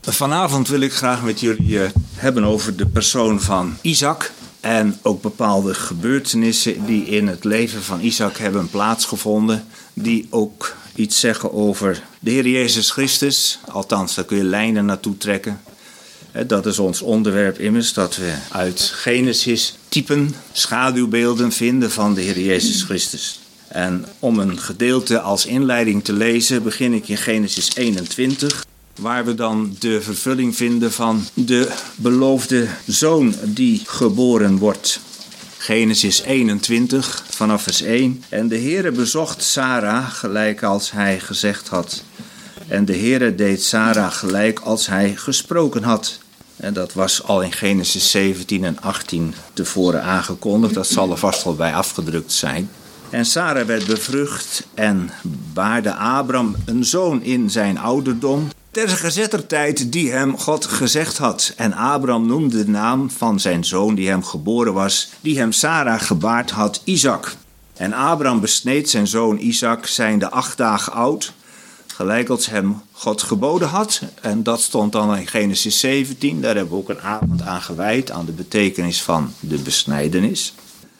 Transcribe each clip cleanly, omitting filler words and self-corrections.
Vanavond wil ik graag met jullie hebben over de persoon van Isaac. En ook bepaalde gebeurtenissen die in het leven van Isaac hebben plaatsgevonden. Die ook iets zeggen over de Heer Jezus Christus. Althans, daar kun je lijnen naartoe trekken. Dat is ons onderwerp immers, dat we uit Genesis typen, schaduwbeelden vinden van de Heer Jezus Christus. En om een gedeelte als inleiding te lezen, begin ik in Genesis 21... waar we dan de vervulling vinden van de beloofde zoon die geboren wordt. Genesis 21, vanaf vers 1. En de Heere bezocht Sara gelijk als hij gezegd had. En de Heere deed Sara gelijk als hij gesproken had. En dat was al in Genesis 17 en 18 tevoren aangekondigd. Dat zal er vast wel bij afgedrukt zijn. En Sara werd bevrucht en baarde Abram een zoon in zijn ouderdom, ter gezetter tijd die hem God gezegd had. En Abram noemde de naam van zijn zoon die hem geboren was, die hem Sara gebaard had, Isaac. En Abram besneed zijn zoon Isaac, zijnde 8 dagen oud, gelijk als hem God geboden had. En dat stond dan in Genesis 17, daar hebben we ook een avond aan gewijd, aan de betekenis van de besnijdenis.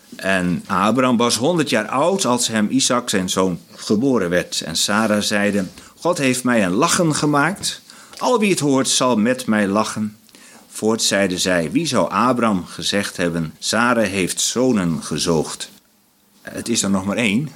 En Abram was 100 jaar oud als hem Isaac zijn zoon geboren werd. En Sara zeide: God heeft mij een lachen gemaakt. Al wie het hoort zal met mij lachen. Voorts zeide zij: wie zou Abram gezegd hebben: Sara heeft zonen gezoogd. Het is er nog maar 1,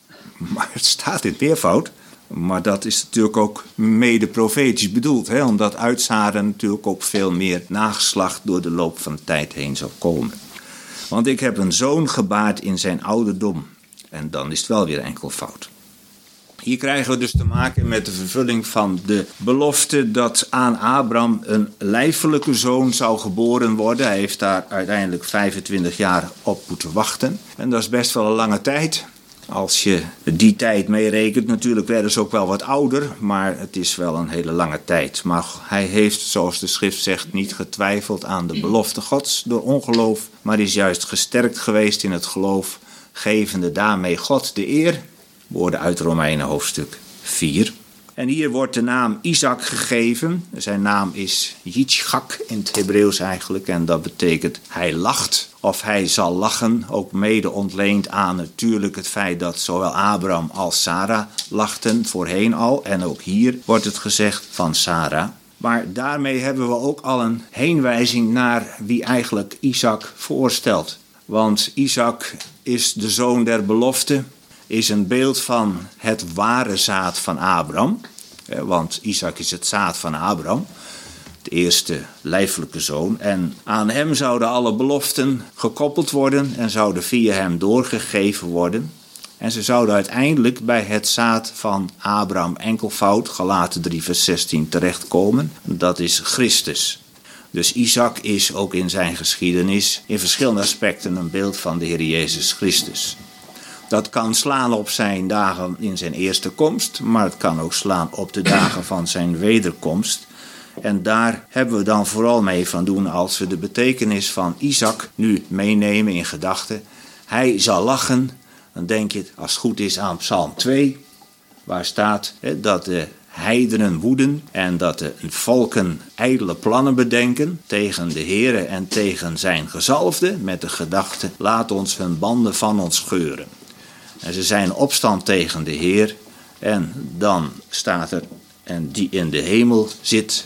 maar het staat in meervoud. Maar dat is natuurlijk ook mede profetisch bedoeld, omdat uit Sara natuurlijk ook veel meer nageslacht door de loop van de tijd heen zal komen. Want ik heb een zoon gebaard in zijn ouderdom. En dan is het wel weer enkelvoud. Hier krijgen we dus te maken met de vervulling van de belofte dat aan Abram een lijfelijke zoon zou geboren worden. Hij heeft daar uiteindelijk 25 jaar op moeten wachten. En dat is best wel een lange tijd. Als je die tijd meerekent, natuurlijk werden ze ook wel wat ouder, maar het is wel een hele lange tijd. Maar hij heeft, zoals de schrift zegt, niet getwijfeld aan de belofte Gods door ongeloof, maar is juist gesterkt geweest in het geloof, gevende daarmee God de eer. Woorden uit Romeinen hoofdstuk 4. En hier wordt de naam Isaac gegeven. Zijn naam is Yitzchak in het Hebreeuws eigenlijk. En dat betekent hij lacht of hij zal lachen. Ook mede ontleend aan natuurlijk het feit dat zowel Abram als Sara lachten voorheen al. En ook hier wordt het gezegd van Sara. Maar daarmee hebben we ook al een heenwijzing naar wie eigenlijk Isaac voorstelt. Want Isaac is de zoon der belofte. Is een beeld van het ware zaad van Abram. Want Isaac is het zaad van Abram, de eerste lijfelijke zoon. En aan hem zouden alle beloften gekoppeld worden en zouden via hem doorgegeven worden. En ze zouden uiteindelijk bij het zaad van Abram enkelvoud, Galaten 3 vers 16, terechtkomen. Dat is Christus. Dus Isaac is ook in zijn geschiedenis in verschillende aspecten een beeld van de Heer Jezus Christus. Dat kan slaan op zijn dagen in zijn eerste komst, maar het kan ook slaan op de dagen van zijn wederkomst. En daar hebben we dan vooral mee van doen als we de betekenis van Isaac nu meenemen in gedachten. Hij zal lachen, dan denk je als het goed is aan Psalm 2, waar staat dat de heidenen woeden en dat de volken ijdele plannen bedenken tegen de Heere en tegen zijn gezalfde met de gedachte: laat ons hun banden van ons scheuren. En ze zijn in opstand tegen de Heer. En dan staat er: en die in de hemel zit,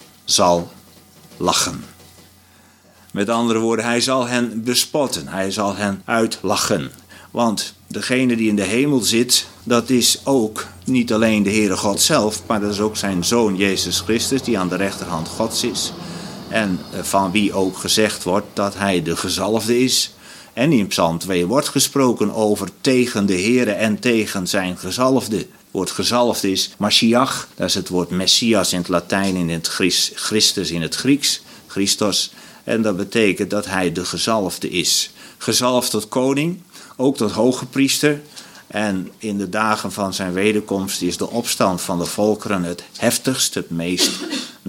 zal lachen. Met andere woorden, hij zal hen bespotten. Hij zal hen uitlachen. Want degene die in de hemel zit, dat is ook niet alleen de Heere God zelf, maar dat is ook zijn Zoon Jezus Christus, die aan de rechterhand Gods is. En van wie ook gezegd wordt dat hij de gezalfde is. En in Psalm 2 wordt gesproken over tegen de Heere en tegen zijn gezalfde. Het woord gezalfd is Mashiach, dat is het woord Messias in het Latijn, in het Christus in het Grieks, Christos. En dat betekent dat hij de gezalfde is. Gezalfd tot koning, ook tot hoge priester. En in de dagen van zijn wederkomst is de opstand van de volkeren het heftigst, het meest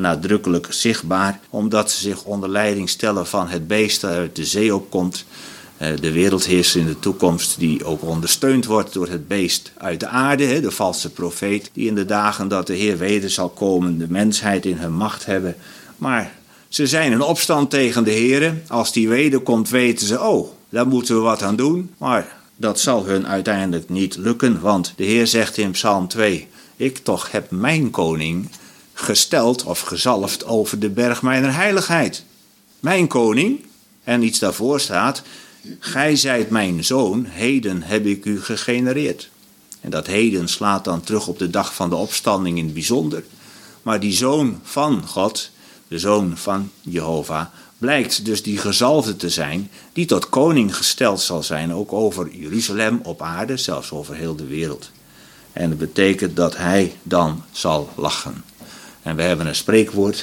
nadrukkelijk zichtbaar. Omdat ze zich onder leiding stellen van het beest dat uit de zee opkomt. De wereldheerser in de toekomst die ook ondersteund wordt door het beest uit de aarde. De valse profeet die in de dagen dat de Heer weder zal komen de mensheid in hun macht hebben. Maar ze zijn in opstand tegen de Heer. Als die wederkomt weten ze, daar moeten we wat aan doen. Maar dat zal hun uiteindelijk niet lukken, want de Heer zegt in Psalm 2... Ik toch heb mijn koning gesteld of gezalfd over de berg mijner heiligheid. Mijn koning, en iets daarvoor staat... Gij zijt mijn zoon, heden heb ik u gegenereerd. En dat heden slaat dan terug op de dag van de opstanding in het bijzonder. Maar die zoon van God, de zoon van Jehovah... blijkt dus die gezalfde te zijn, die tot koning gesteld zal zijn... ook over Jeruzalem op aarde, zelfs over heel de wereld. En dat betekent dat hij dan zal lachen. En we hebben een spreekwoord...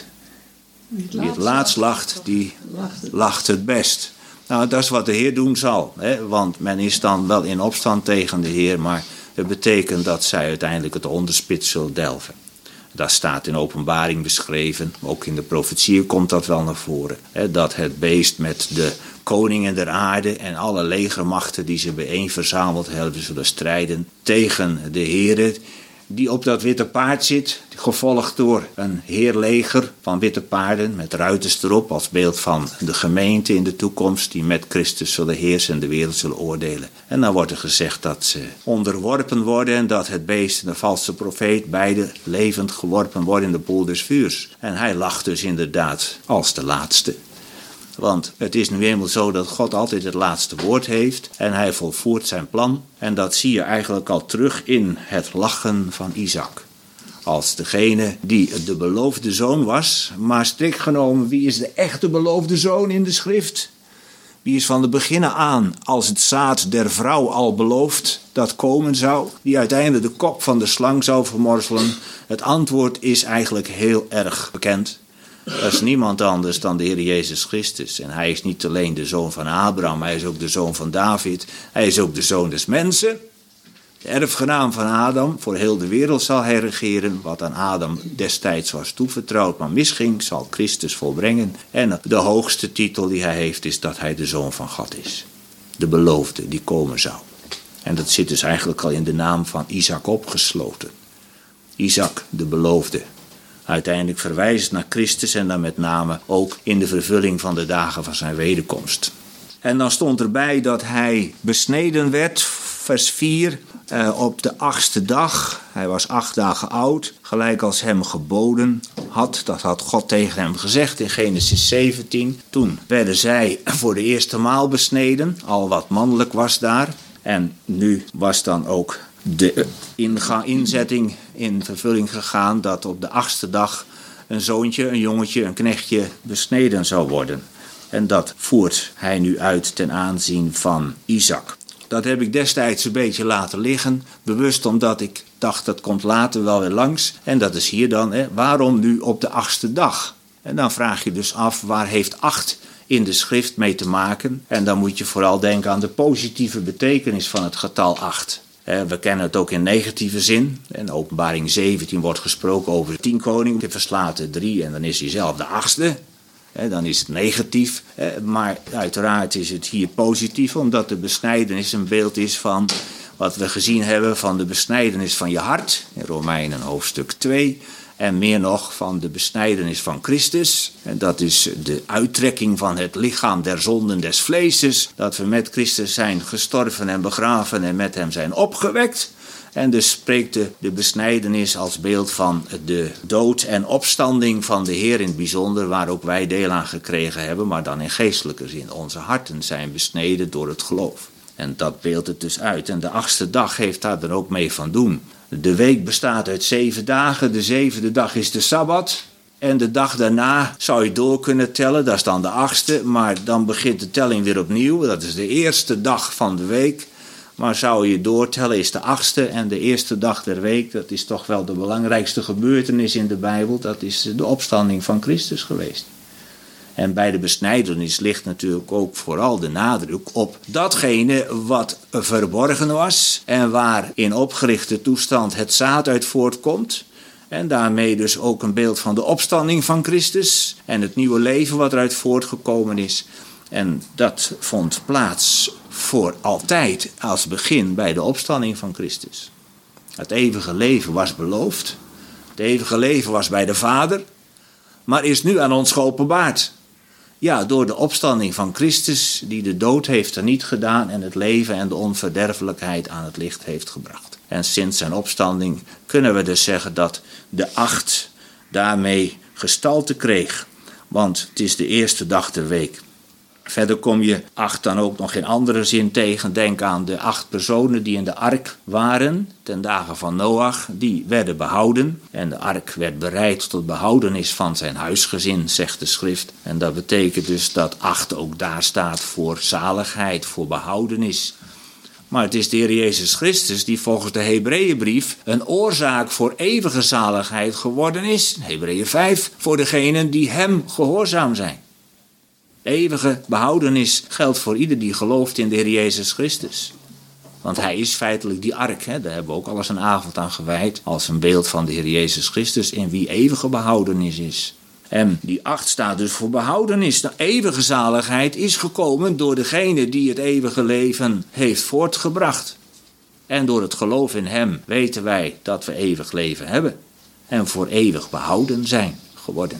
Wie het laatst lacht, die lacht het best. Nou, dat is wat de Heer doen zal. Want men is dan wel in opstand tegen de Heer... maar het betekent dat zij uiteindelijk het onderspit zullen delven. Dat staat in Openbaring beschreven. Ook in de profetieën komt dat wel naar voren. Dat het beest met de koningen der aarde... en alle legermachten die ze bijeen verzameld hebben... zullen strijden tegen de Heer... die op dat witte paard zit, gevolgd door een heerleger van witte paarden met ruiters erop als beeld van de gemeente in de toekomst die met Christus zullen heersen en de wereld zullen oordelen. En dan wordt er gezegd dat ze onderworpen worden en dat het beest en de valse profeet beide levend geworpen worden in de poel des vuurs. En hij lacht dus inderdaad als de laatste. Want het is nu eenmaal zo dat God altijd het laatste woord heeft en hij volvoert zijn plan. En dat zie je eigenlijk al terug in het lachen van Isaac. Als degene die de beloofde zoon was, maar strikt genomen, wie is de echte beloofde zoon in de schrift? Wie is van de beginnen aan als het zaad der vrouw al beloofd dat komen zou, die uiteindelijk de kop van de slang zou vermorzelen? Het antwoord is eigenlijk heel erg bekend. Dat is niemand anders dan de Heer Jezus Christus. En hij is niet alleen de zoon van Abraham, hij is ook de zoon van David. Hij is ook de zoon des mensen. De erfgenaam van Adam, voor heel de wereld zal hij regeren. Wat aan Adam destijds was toevertrouwd, maar misging, zal Christus volbrengen. En de hoogste titel die hij heeft is dat hij de zoon van God is. De beloofde die komen zou. En dat zit dus eigenlijk al in de naam van Isaac opgesloten. Isaac, de beloofde. Uiteindelijk verwijst naar Christus en dan met name ook in de vervulling van de dagen van zijn wederkomst. En dan stond erbij dat hij besneden werd, vers 4, op de 8e dag. Hij was 8 dagen oud, gelijk als hem geboden had. Dat had God tegen hem gezegd in Genesis 17. Toen werden zij voor de eerste maal besneden, al wat mannelijk was daar. En nu was dan ook de inzetting in vervulling gegaan dat op de 8e dag een zoontje, een jongetje, een knechtje besneden zou worden. En dat voert hij nu uit ten aanzien van Isaac. Dat heb ik destijds een beetje laten liggen, bewust omdat ik dacht dat komt later wel weer langs. En dat is hier dan, waarom nu op de 8e dag? En dan vraag je dus af, waar heeft 8 in de schrift mee te maken? En dan moet je vooral denken aan de positieve betekenis van het getal 8. We kennen het ook in negatieve zin. In Openbaring 17 wordt gesproken over 10 koningen. Je verslaat er 3 en dan is hij zelf de 8e. Dan is het negatief. Maar uiteraard is het hier positief, omdat de besnijdenis een beeld is van wat we gezien hebben van de besnijdenis van je hart. In Romeinen hoofdstuk 2. En meer nog van de besnijdenis van Christus. En dat is de uittrekking van het lichaam der zonden des vleeses. Dat we met Christus zijn gestorven en begraven en met hem zijn opgewekt. En dus spreekt de besnijdenis als beeld van de dood en opstanding van de Heer in het bijzonder. Waar ook wij deel aan gekregen hebben, maar dan in geestelijke zin. Onze harten zijn besneden door het geloof. En dat beeldt het dus uit. En de 8e dag heeft daar dan ook mee van doen. De week bestaat uit 7 dagen. De 7e dag is de Sabbat. En de dag daarna zou je door kunnen tellen. Dat is dan de 8e. Maar dan begint de telling weer opnieuw. Dat is de eerste dag van de week. Maar zou je doortellen is de 8e. En de eerste dag der week, dat is toch wel de belangrijkste gebeurtenis in de Bijbel. Dat is de opstanding van Christus geweest. En bij de besnijdenis ligt natuurlijk ook vooral de nadruk op datgene wat verborgen was en waar in opgerichte toestand het zaad uit voortkomt. En daarmee dus ook een beeld van de opstanding van Christus en het nieuwe leven wat eruit voortgekomen is. En dat vond plaats voor altijd als begin bij de opstanding van Christus. Het eeuwige leven was beloofd. Het eeuwige leven was bij de Vader. Maar is nu aan ons geopenbaard. Ja, door de opstanding van Christus, die de dood heeft teniet gedaan en het leven en de onverderfelijkheid aan het licht heeft gebracht. En sinds zijn opstanding kunnen we dus zeggen dat de 8 daarmee gestalte kreeg. Want het is de eerste dag der week. Verder kom je 8 dan ook nog in andere zin tegen. Denk aan de 8 personen die in de ark waren ten dagen van Noach. Die werden behouden. En de ark werd bereid tot behoudenis van zijn huisgezin, zegt de schrift. En dat betekent dus dat 8 ook daar staat voor zaligheid, voor behoudenis. Maar het is de Heer Jezus Christus die volgens de Hebreeënbrief een oorzaak voor eeuwige zaligheid geworden is. Hebreeën 5, voor degenen die hem gehoorzaam zijn. Eeuwige behoudenis geldt voor ieder die gelooft in de Heer Jezus Christus. Want hij is feitelijk die ark. Daar hebben we ook al eens een avond aan gewijd. Als een beeld van de Heer Jezus Christus in wie eeuwige behoudenis is. En die 8 staat dus voor behoudenis. De eeuwige zaligheid is gekomen door degene die het eeuwige leven heeft voortgebracht. En door het geloof in hem weten wij dat we eeuwig leven hebben. En voor eeuwig behouden zijn geworden.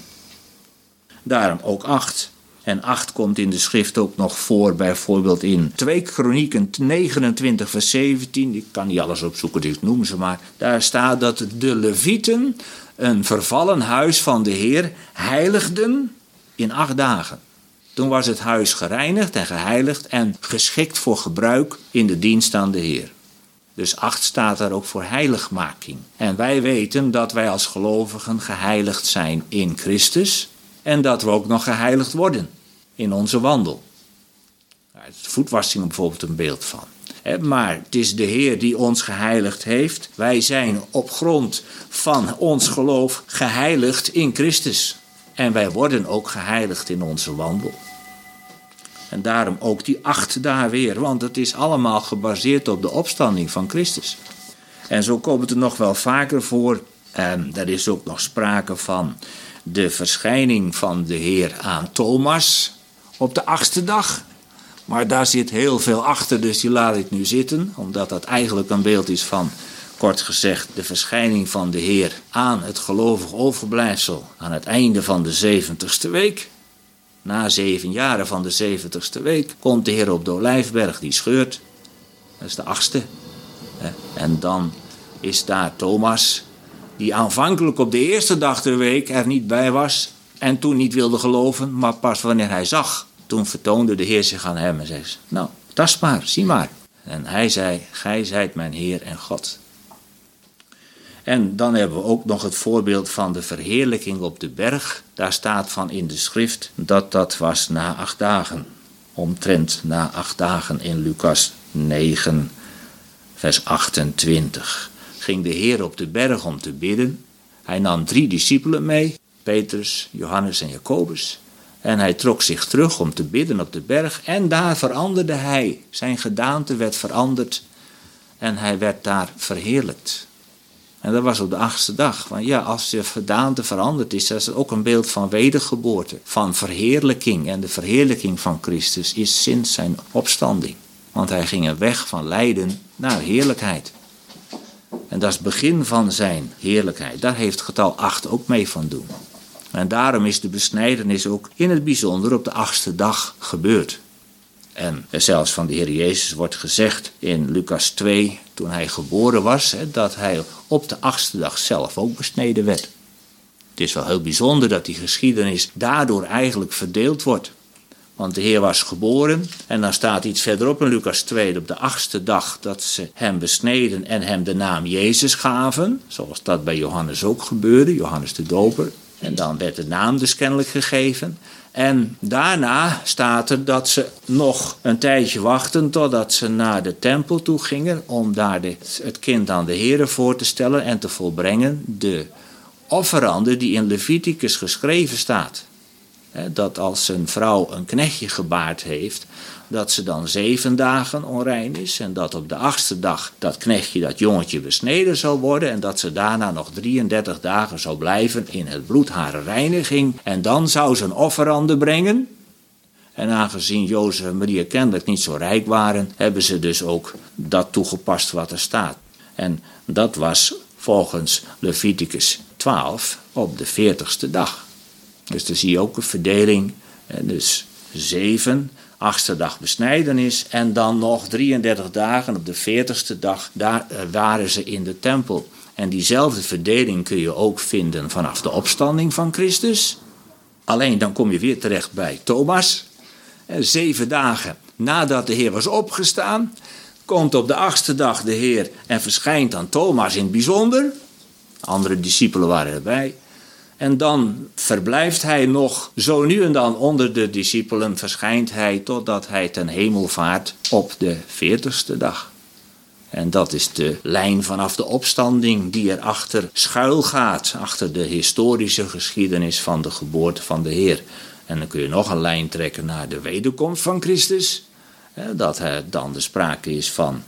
Daarom ook 8. En 8 komt in de schrift ook nog voor, bijvoorbeeld in 2 Kronieken 29 vers 17. Ik kan niet alles opzoeken, dus ik noem ze maar. Daar staat dat de Levieten een vervallen huis van de Heer heiligden in 8 dagen. Toen was het huis gereinigd en geheiligd en geschikt voor gebruik in de dienst aan de Heer. Dus 8 staat daar ook voor heiligmaking. En wij weten dat wij als gelovigen geheiligd zijn in Christus. En dat we ook nog geheiligd worden in onze wandel. Daar is voetwassing bijvoorbeeld een beeld van. Maar het is de Heer die ons geheiligd heeft. Wij zijn op grond van ons geloof geheiligd in Christus. En wij worden ook geheiligd in onze wandel. En daarom ook die 8 daar weer. Want het is allemaal gebaseerd op de opstanding van Christus. En zo komt het er nog wel vaker voor. En er is ook nog sprake van de verschijning van de Heer aan Thomas op de 8e dag. Maar daar zit heel veel achter, dus die laat ik nu zitten. Omdat dat eigenlijk een beeld is van, kort gezegd, de verschijning van de Heer aan het gelovig overblijfsel. Aan het einde van de 70ste week. Na 7 jaren van de 70ste week komt de Heer op de Olijfberg, die scheurt. Dat is de 8e. En dan is daar Thomas, die aanvankelijk op de eerste dag der week er niet bij was en toen niet wilde geloven, maar pas wanneer hij zag, toen vertoonde de Heer zich aan hem en zei: nou, tast maar, zie maar. En hij zei: gij zijt mijn Heer en God. En dan hebben we ook nog het voorbeeld van de verheerlijking op de berg. Daar staat van in de schrift dat dat was na 8 dagen. Omtrent na 8 dagen in Lucas 9 vers 28. Ging de Heer op de berg om te bidden. Hij nam 3 discipelen mee, Petrus, Johannes en Jacobus. En hij trok zich terug om te bidden op de berg. En daar veranderde hij. Zijn gedaante werd veranderd. En hij werd daar verheerlijkt. En dat was op de 8e dag. Want ja, als je gedaante veranderd is, dat is ook een beeld van wedergeboorte. Van verheerlijking. En de verheerlijking van Christus is sinds zijn opstanding. Want hij ging een weg van lijden naar heerlijkheid. En dat is het begin van zijn heerlijkheid. Daar heeft getal 8 ook mee van doen. En daarom is de besnijdenis ook in het bijzonder op de 8e dag gebeurd. En zelfs van de Heer Jezus wordt gezegd in Lucas 2, toen hij geboren was, dat hij op de 8e dag zelf ook besneden werd. Het is wel heel bijzonder dat die geschiedenis daardoor eigenlijk verdeeld wordt. Want de Heer was geboren en dan staat iets verderop in Lucas 2, op de 8e dag dat ze hem besneden en hem de naam Jezus gaven. Zoals dat bij Johannes ook gebeurde, Johannes de Doper. En dan werd de naam dus kennelijk gegeven. En daarna staat er dat ze nog een tijdje wachten totdat ze naar de tempel toe gingen om daar het kind aan de Heere voor te stellen en te volbrengen de offerande die in Leviticus geschreven staat. Dat als een vrouw een knechtje gebaard heeft, dat ze dan 7 dagen onrein is. En dat op de 8e dag dat knechtje, dat jongetje besneden zal worden. En dat ze daarna nog 33 dagen zal blijven in het bloed haar reiniging. En dan zou ze een offerande brengen. En aangezien Jozef en Maria kennelijk niet zo rijk waren, hebben ze dus ook dat toegepast wat er staat. En dat was volgens Leviticus 12 op de 40ste dag. Dus dan zie je ook een verdeling. En dus 7, 8e dag besnijdenis en dan nog 33 dagen op de 40ste dag, daar waren ze in de tempel. En diezelfde verdeling kun je ook vinden vanaf de opstanding van Christus. Alleen dan kom je weer terecht bij Thomas. 7 dagen nadat de Heer was opgestaan, komt op de 8e dag de Heer en verschijnt aan Thomas in het bijzonder. Andere discipelen waren erbij. En dan verblijft hij nog zo nu en dan onder de discipelen, verschijnt hij totdat hij ten hemel vaart op de 40ste dag. En dat is de lijn vanaf de opstanding die erachter schuil gaat, achter de historische geschiedenis van de geboorte van de Heer. En dan kun je nog een lijn trekken naar de wederkomst van Christus. Dat dan de sprake is van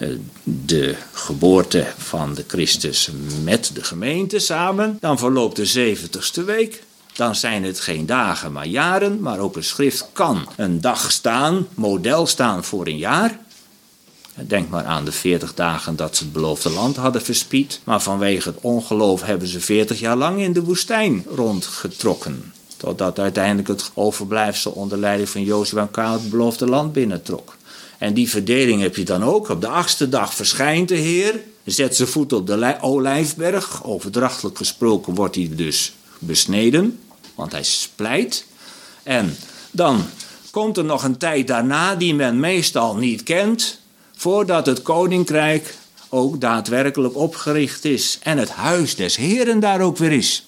de geboorte van de Christus met de gemeente samen. Dan verloopt de 70ste week. Dan zijn het geen dagen, maar jaren. Maar ook een schrift kan een dag staan, model staan voor een jaar. Denk maar aan de 40 dagen dat ze het beloofde land hadden verspied. Maar vanwege het ongeloof hebben ze 40 jaar lang in de woestijn rondgetrokken. Totdat uiteindelijk het overblijfsel onder leiding van Jozua en Caleb het beloofde land binnentrok. En die verdeling heb je dan ook. Op de 8e dag verschijnt de Heer. Zet zijn voet op de Olijfberg. Overdrachtelijk gesproken wordt hij dus besneden. Want hij splijt. En dan komt er nog een tijd daarna die men meestal niet kent. Voordat het koninkrijk ook daadwerkelijk opgericht is. En het huis des Heeren daar ook weer is.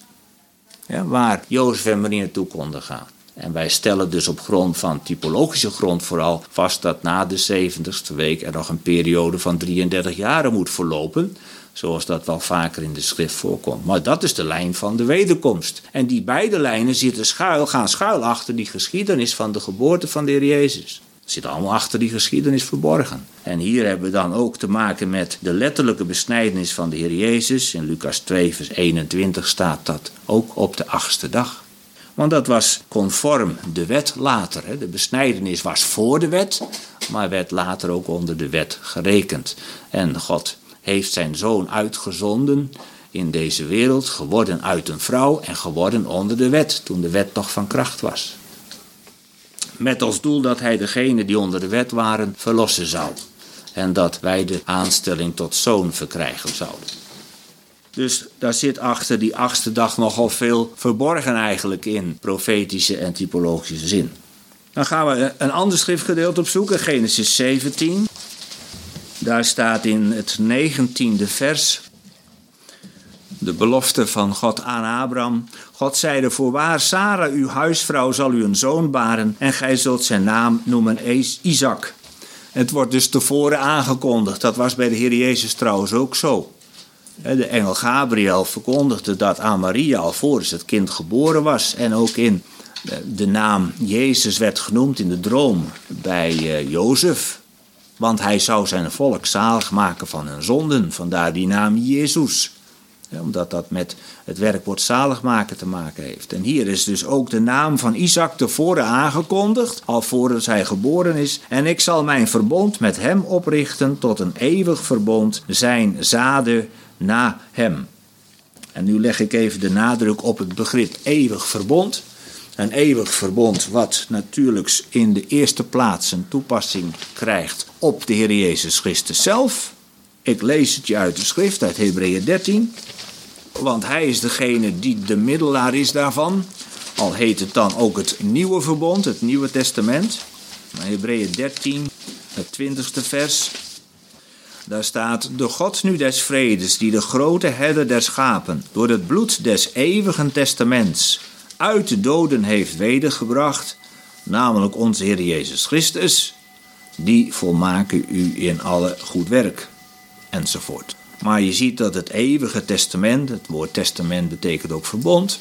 Ja, waar Jozef en Maria naartoe konden gaan. En wij stellen dus op grond van typologische grond vooral vast dat na de 70ste week er nog een periode van 33 jaren moet verlopen. Zoals dat wel vaker in de schrift voorkomt. Maar dat is de lijn van de wederkomst. En die beide lijnen gaan schuil achter die geschiedenis van de geboorte van de Heer Jezus. Zit allemaal achter die geschiedenis verborgen. En hier hebben we dan ook te maken met de letterlijke besnijdenis van de Heer Jezus. In Lucas 2 vers 21 staat dat ook op de 8e dag. Want dat was conform de wet later. De besnijdenis was voor de wet, maar werd later ook onder de wet gerekend. En God heeft zijn zoon uitgezonden in deze wereld, geworden uit een vrouw en geworden onder de wet, toen de wet nog van kracht was. Met als doel dat hij degenen die onder de wet waren verlossen zou. En dat wij de aanstelling tot zoon verkrijgen zouden. Dus daar zit achter die 8e dag nogal veel verborgen eigenlijk in profetische en typologische zin. Dan gaan we een ander schriftgedeelte opzoeken, Genesis 17. Daar staat in het 19e vers de belofte van God aan Abraham. God zeide: voorwaar, Sarah, uw huisvrouw, zal u een zoon baren en gij zult zijn naam noemen Isaac. Het wordt dus tevoren aangekondigd. Dat was bij de Heer Jezus trouwens ook zo. De engel Gabriel verkondigde dat aan Maria alvorens het kind geboren was. En ook in de naam Jezus werd genoemd in de droom bij Jozef. Want hij zou zijn volk zalig maken van hun zonden. Vandaar die naam Jezus. Omdat dat met het werkwoord zalig maken te maken heeft. En hier is dus ook de naam van Isaac tevoren aangekondigd, alvorens hij geboren is. En ik zal mijn verbond met hem oprichten tot een eeuwig verbond, zijn zaden na hem. En nu leg ik even de nadruk op het begrip eeuwig verbond. Een eeuwig verbond wat natuurlijk in de eerste plaats een toepassing krijgt op de Heer Jezus Christus zelf. Ik lees het je uit de schrift, uit Hebreeën 13. Want hij is degene die de middelaar is daarvan. Al heet het dan ook het nieuwe verbond, het Nieuwe Testament. Hebreeën 13, het 20e vers. Daar staat: de God nu des vredes, die de grote herder der schapen door het bloed des eeuwigen testaments uit de doden heeft wedergebracht, namelijk onze Heer Jezus Christus, die volmaken u in alle goed werk, enzovoort. Maar je ziet dat het eeuwige testament, het woord testament betekent ook verbond,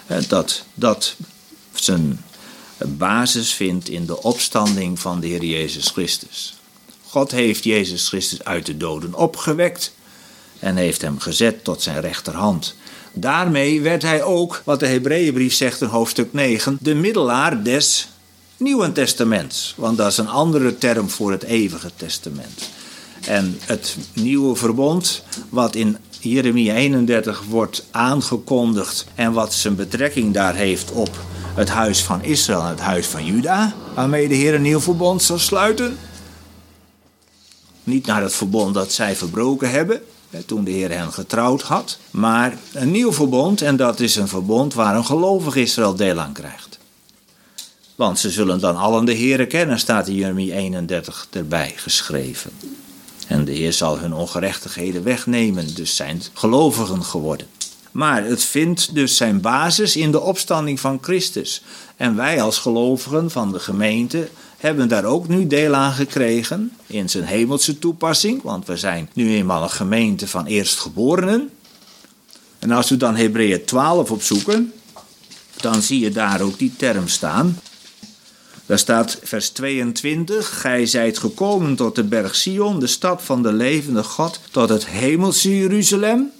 dat zijn basis vindt in de opstanding van de Heer Jezus Christus. God heeft Jezus Christus uit de doden opgewekt en heeft hem gezet tot zijn rechterhand. Daarmee werd hij ook, wat de Hebreeënbrief zegt in hoofdstuk 9, de middelaar des Nieuwe Testament. Want dat is een andere term voor het eeuwige testament. En het nieuwe verbond, wat in Jeremia 31 wordt aangekondigd en wat zijn betrekking daar heeft op het huis van Israël en het huis van Juda, waarmee de Heer een nieuw verbond zal sluiten. Niet naar het verbond dat zij verbroken hebben, toen de Heer hen getrouwd had, maar een nieuw verbond, en dat is een verbond waar een gelovig Israël deel aan krijgt. Want ze zullen dan allen de Heere kennen, staat in Jeremia 31 erbij geschreven. En de Heer zal hun ongerechtigheden wegnemen, dus zijn gelovigen geworden. Maar het vindt dus zijn basis in de opstanding van Christus. En wij als gelovigen van de gemeente hebben daar ook nu deel aan gekregen in zijn hemelse toepassing. Want we zijn nu eenmaal een gemeente van eerstgeborenen. En als we dan Hebreeën 12 opzoeken, dan zie je daar ook die term staan. Daar staat vers 22, gij zijt gekomen tot de berg Sion, de stad van de levende God, tot het hemelse Jeruzalem.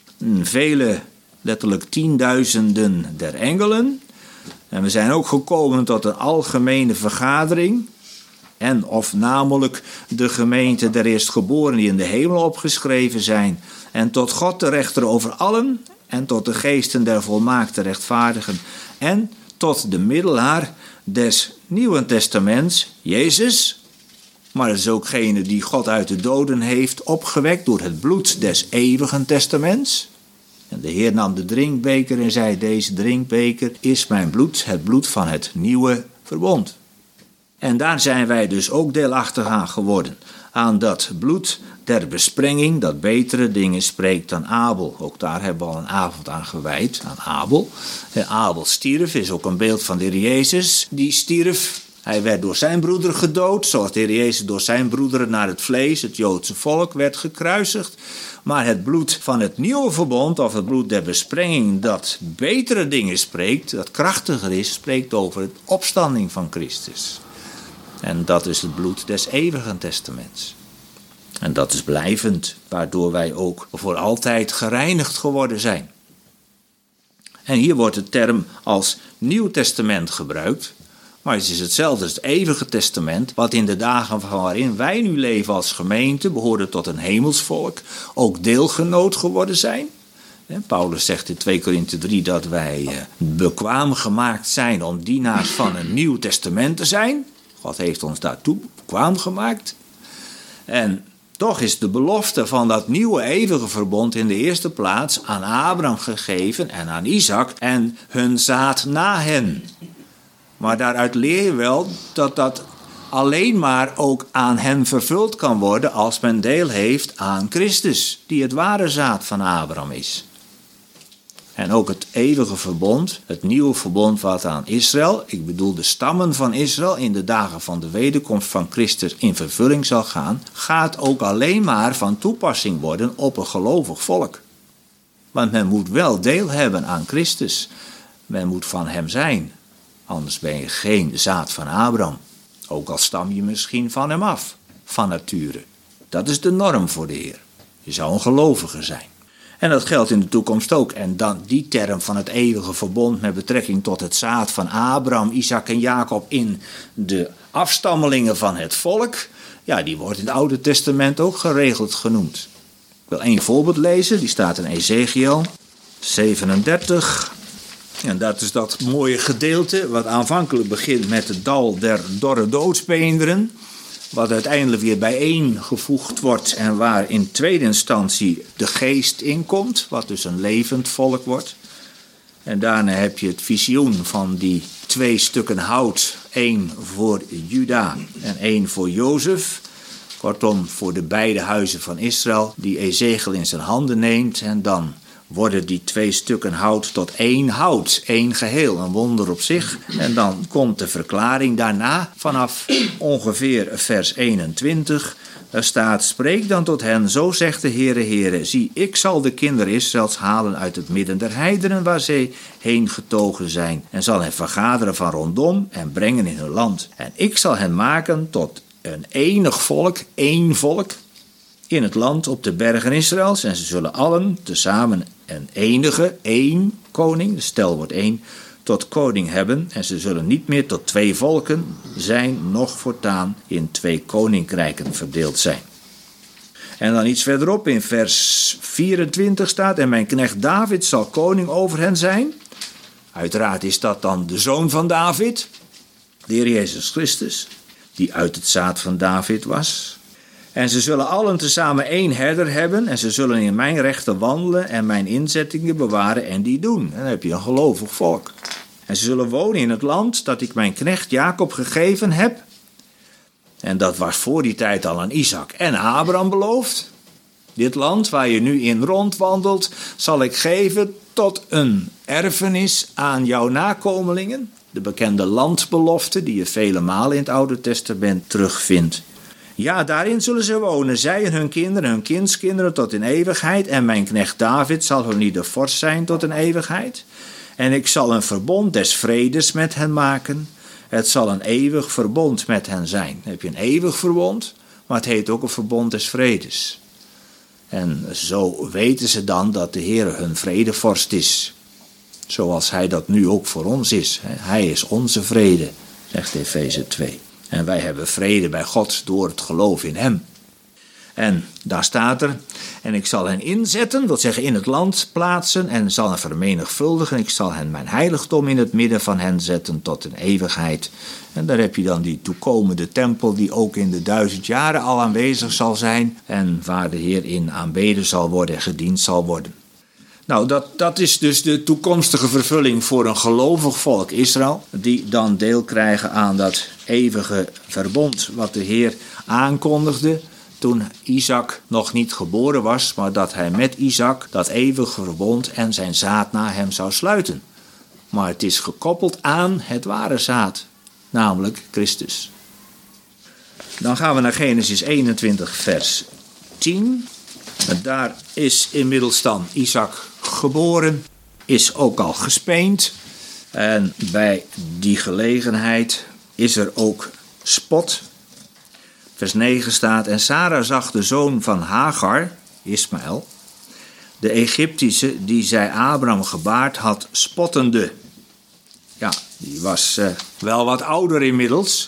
Vele, letterlijk 10.000 der engelen. En we zijn ook gekomen tot een algemene vergadering. En of namelijk de gemeente der eerstgeborenen die in de hemel opgeschreven zijn. En tot God de rechter over allen. En tot de geesten der volmaakte rechtvaardigen. En tot de middelaar des Nieuwen Testaments, Jezus. Maar het is ook gene die God uit de doden heeft opgewekt door het bloed des eeuwigen testaments. En de Heer nam de drinkbeker en zei, deze drinkbeker is mijn bloed, het bloed van het nieuwe verbond. En daar zijn wij dus ook deelachtig aan geworden. Aan dat bloed der besprenging, dat betere dingen spreekt dan Abel. Ook daar hebben we al een avond aan gewijd, aan Abel. En Abel stierf, is ook een beeld van de Heer Jezus. Die stierf, hij werd door zijn broeder gedood, zoals de Heer Jezus door zijn broederen naar het vlees, het Joodse volk, werd gekruisigd. Maar het bloed van het nieuwe verbond, of het bloed der besprenging, dat betere dingen spreekt, dat krachtiger is, spreekt over de opstanding van Christus. En dat is het bloed des eeuwigen testaments. En dat is blijvend, waardoor wij ook voor altijd gereinigd geworden zijn. En hier wordt de term als Nieuw Testament gebruikt. Maar het is hetzelfde als het eeuwige testament, wat in de dagen van waarin wij nu leven als gemeente, behoren tot een hemelsvolk, ook deelgenoot geworden zijn. Paulus zegt in 2 Korinthe 3 dat wij bekwaam gemaakt zijn om dienaars van een nieuw testament te zijn. God heeft ons daartoe bekwaam gemaakt. En toch is de belofte van dat nieuwe eeuwige verbond in de eerste plaats aan Abraham gegeven en aan Isaac en hun zaad na hen. Maar daaruit leer je wel dat dat alleen maar ook aan hen vervuld kan worden als men deel heeft aan Christus, die het ware zaad van Abraham is. En ook het eeuwige verbond, het nieuwe verbond wat aan Israël, ik bedoel de stammen van Israël, in de dagen van de wederkomst van Christus in vervulling zal gaan, gaat ook alleen maar van toepassing worden op een gelovig volk. Want men moet wel deel hebben aan Christus. Men moet van hem zijn. Anders ben je geen zaad van Abraham. Ook al stam je misschien van hem af, van nature. Dat is de norm voor de Heer. Je zou een gelovige zijn. En dat geldt in de toekomst ook. En dan die term van het eeuwige verbond met betrekking tot het zaad van Abraham, Isaac en Jacob in de afstammelingen van het volk. Ja, die wordt in het Oude Testament ook geregeld genoemd. Ik wil één voorbeeld lezen, die staat in Ezekiel 37. En dat is dat mooie gedeelte wat aanvankelijk begint met het dal der dorre doodsbeenderen. Wat uiteindelijk weer bijeengevoegd wordt en waar in tweede instantie de geest inkomt. Wat dus een levend volk wordt. En daarna heb je het visioen van die 2 stukken hout. 1 voor Juda en 1 voor Jozef. Kortom, voor de beide huizen van Israël. Die Ezekiel in zijn handen neemt en dan worden die 2 stukken hout tot 1 hout, 1 geheel, een wonder op zich. En dan komt de verklaring daarna vanaf ongeveer vers 21. Daar staat, spreek dan tot hen, zo zegt de Heere, zie, ik zal de kinderen Israëls halen uit het midden der heidenen waar zij heen getogen zijn. En zal hen vergaderen van rondom en brengen in hun land. En ik zal hen maken tot een enig volk, 1 volk, in het land op de bergen Israëls. En ze zullen allen tezamen een enige, 1 koning, de stel wordt 1, tot koning hebben en ze zullen niet meer tot 2 volken zijn, noch voortaan in 2 koninkrijken verdeeld zijn. En dan iets verderop in vers 24 staat: en mijn knecht David zal koning over hen zijn. Uiteraard is dat dan de zoon van David, de Heer Jezus Christus, die uit het zaad van David was. En ze zullen allen tezamen 1 herder hebben en ze zullen in mijn rechten wandelen en mijn inzettingen bewaren en die doen. En dan heb je een gelovig volk. En ze zullen wonen in het land dat ik mijn knecht Jacob gegeven heb. En dat was voor die tijd al aan Isaac en Abraham beloofd. Dit land waar je nu in rondwandelt, zal ik geven tot een erfenis aan jouw nakomelingen. De bekende landbelofte die je vele malen in het Oude Testament terugvindt. Ja, daarin zullen ze wonen, zij en hun kinderen, hun kindskinderen tot in eeuwigheid. En mijn knecht David zal hun ieder vorst zijn tot in eeuwigheid. En ik zal een verbond des vredes met hen maken. Het zal een eeuwig verbond met hen zijn. Dan heb je een eeuwig verbond, maar het heet ook een verbond des vredes. En zo weten ze dan dat de Heer hun vredevorst is. Zoals hij dat nu ook voor ons is. Hij is onze vrede, zegt Efeze 2. En wij hebben vrede bij God door het geloof in hem. En daar staat er: en ik zal hen inzetten, wil zeggen in het land plaatsen, en zal hen vermenigvuldigen. Ik zal hen mijn heiligdom in het midden van hen zetten tot een eeuwigheid. En daar heb je dan die toekomende tempel die ook in de 1000 jaren al aanwezig zal zijn. En waar de Heer in aanbeden zal worden en gediend zal worden. Nou, dat is dus de toekomstige vervulling voor een gelovig volk Israël, die dan deel krijgen aan dat eeuwige verbond wat de Heer aankondigde toen Isaac nog niet geboren was, maar dat hij met Isaac dat eeuwige verbond en zijn zaad na hem zou sluiten. Maar het is gekoppeld aan het ware zaad, namelijk Christus. Dan gaan we naar Genesis 21 vers 10. En daar is inmiddels dan Isaac geboren, is ook al gespeend. En bij die gelegenheid is er ook spot. Vers 9 staat: en Sara zag de zoon van Hagar, Ismaël, de Egyptische, die zij Abraham gebaard had, spottende. Ja, die was wel wat ouder inmiddels.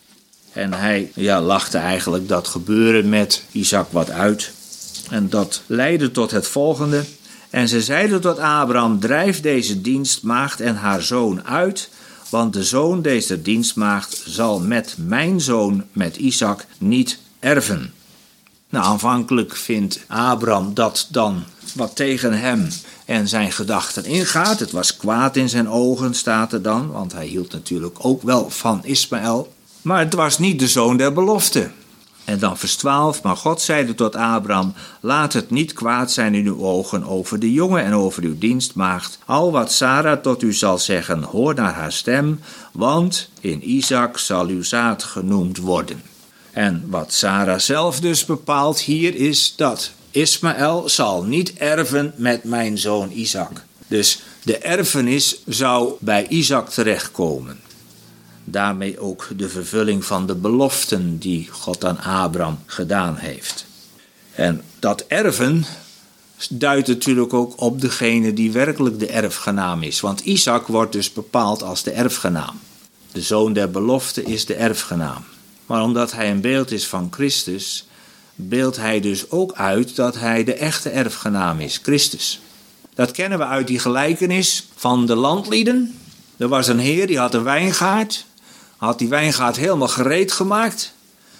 En hij lachte eigenlijk dat gebeuren met Isaac wat uit. En dat leidde tot het volgende. En ze zeiden tot Abraham: drijf deze dienstmaagd en haar zoon uit, want de zoon deze dienstmaagd zal met mijn zoon, met Isaac, niet erven. Nou, aanvankelijk vindt Abraham dat dan wat tegen hem en zijn gedachten ingaat. Het was kwaad in zijn ogen, staat er dan, want hij hield natuurlijk ook wel van Ismaël. Maar het was niet de zoon der belofte. En dan vers 12, maar God zeide tot Abraham: laat het niet kwaad zijn in uw ogen over de jongen en over uw dienstmaagd. Al wat Sara tot u zal zeggen, hoor naar haar stem, want in Isaac zal uw zaad genoemd worden. En wat Sara zelf dus bepaalt hier is dat Ismaël zal niet erven met mijn zoon Isaac. Dus de erfenis zou bij Isaac terechtkomen. Daarmee ook de vervulling van de beloften die God aan Abraham gedaan heeft. En dat erven duidt natuurlijk ook op degene die werkelijk de erfgenaam is. Want Isaac wordt dus bepaald als de erfgenaam. De zoon der belofte is de erfgenaam. Maar omdat hij een beeld is van Christus, beeldt hij dus ook uit dat hij de echte erfgenaam is, Christus. Dat kennen we uit die gelijkenis van de landlieden. Er was een heer die had een wijngaard. Had die wijngaard helemaal gereed gemaakt.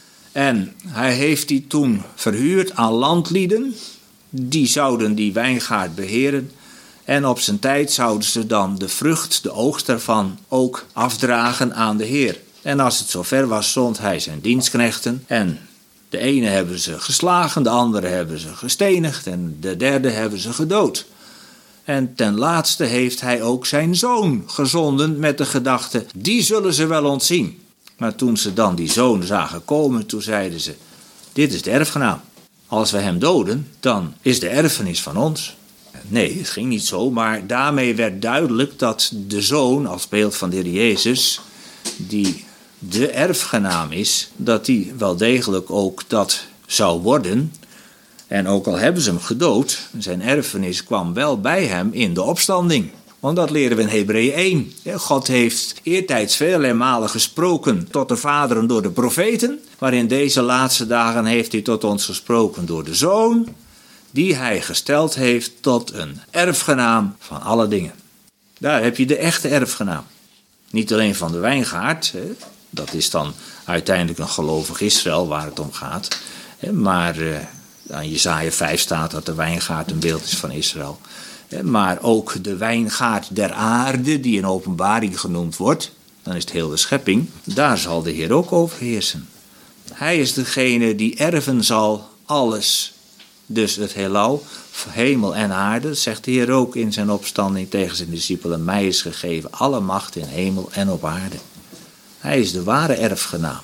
En hij heeft die toen verhuurd aan landlieden. Die zouden die wijngaard beheren. En op zijn tijd zouden ze dan de vrucht, de oogst daarvan, ook afdragen aan de Heer. En als het zover was, zond hij zijn dienstknechten. En de ene hebben ze geslagen, de andere hebben ze gestenigd en de derde hebben ze gedood. En ten laatste heeft hij ook zijn zoon gezonden met de gedachte: die zullen ze wel ontzien. Maar toen ze dan die zoon zagen komen, toen zeiden ze: dit is de erfgenaam. Als we hem doden, dan is de erfenis van ons. Nee, het ging niet zo, maar daarmee werd duidelijk dat de zoon, als beeld van de Heer Jezus, die de erfgenaam is, dat die wel degelijk ook dat zou worden. En ook al hebben ze hem gedood, zijn erfenis kwam wel bij hem in de opstanding. Want dat leren we in Hebreeën 1. God heeft eertijds vele malen gesproken tot de vaderen door de profeten. Maar in deze laatste dagen heeft hij tot ons gesproken door de Zoon, die hij gesteld heeft tot een erfgenaam van alle dingen. Daar heb je de echte erfgenaam. Niet alleen van de wijngaard, dat is dan uiteindelijk een gelovig Israël waar het om gaat. Maar aan Jesaja 5 staat dat de wijngaard een beeld is van Israël. Maar ook de wijngaard der aarde, die in Openbaring genoemd wordt, dan is het heel de schepping, daar zal de Heer ook overheersen. Hij is degene die erven zal alles. Dus het heelal, hemel en aarde, dat zegt de Heer ook in zijn opstanding tegen zijn discipelen, mij is gegeven alle macht in hemel en op aarde. Hij is de ware erfgenaam.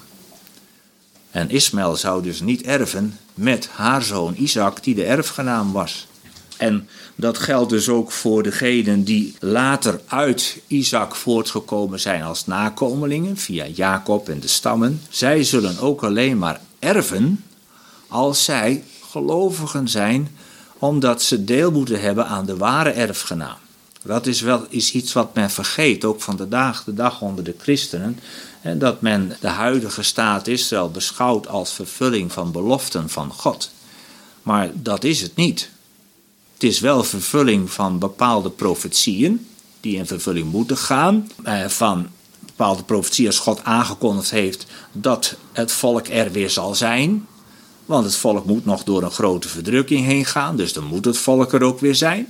En Ismaël zou dus niet erven met haar zoon Isaac, die de erfgenaam was. En dat geldt dus ook voor degenen die later uit Isaac voortgekomen zijn als nakomelingen, via Jacob en de stammen. Zij zullen ook alleen maar erven als zij gelovigen zijn, omdat ze deel moeten hebben aan de ware erfgenaam. Dat is iets wat men vergeet, ook van de dag onder de christenen. Dat men de huidige staat Israël beschouwt als vervulling van beloften van God. Maar dat is het niet. Het is wel vervulling van bepaalde profetieën die in vervulling moeten gaan. Van bepaalde profetieën als God aangekondigd heeft dat het volk er weer zal zijn. Want het volk moet nog door een grote verdrukking heen gaan, dus dan moet het volk er ook weer zijn.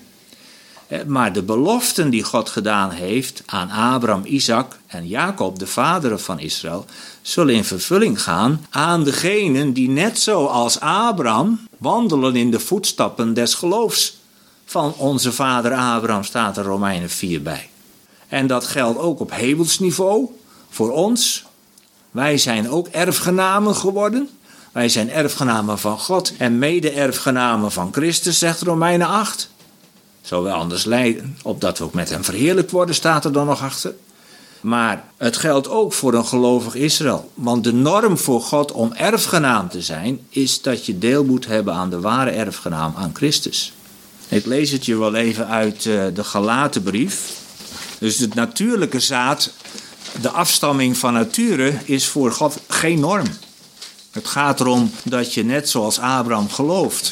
Maar de beloften die God gedaan heeft aan Abraham, Isaac en Jacob, de vaderen van Israël, zullen in vervulling gaan aan degenen die net zoals Abraham wandelen in de voetstappen des geloofs van onze vader Abraham, staat er Romeinen 4 bij. En dat geldt ook op hemelsniveau voor ons. Wij zijn ook erfgenamen geworden. Wij zijn erfgenamen van God en mede-erfgenamen van Christus, zegt Romeinen 8. Zo we anders lijden, opdat we ook met hem verheerlijkt worden, staat er dan nog achter. Maar het geldt ook voor een gelovig Israël. Want de norm voor God om erfgenaam te zijn, is dat je deel moet hebben aan de ware erfgenaam, aan Christus. Ik lees het je wel even uit de Galatenbrief. Dus het natuurlijke zaad, de afstamming van nature, is voor God geen norm. Het gaat erom dat je net zoals Abraham gelooft.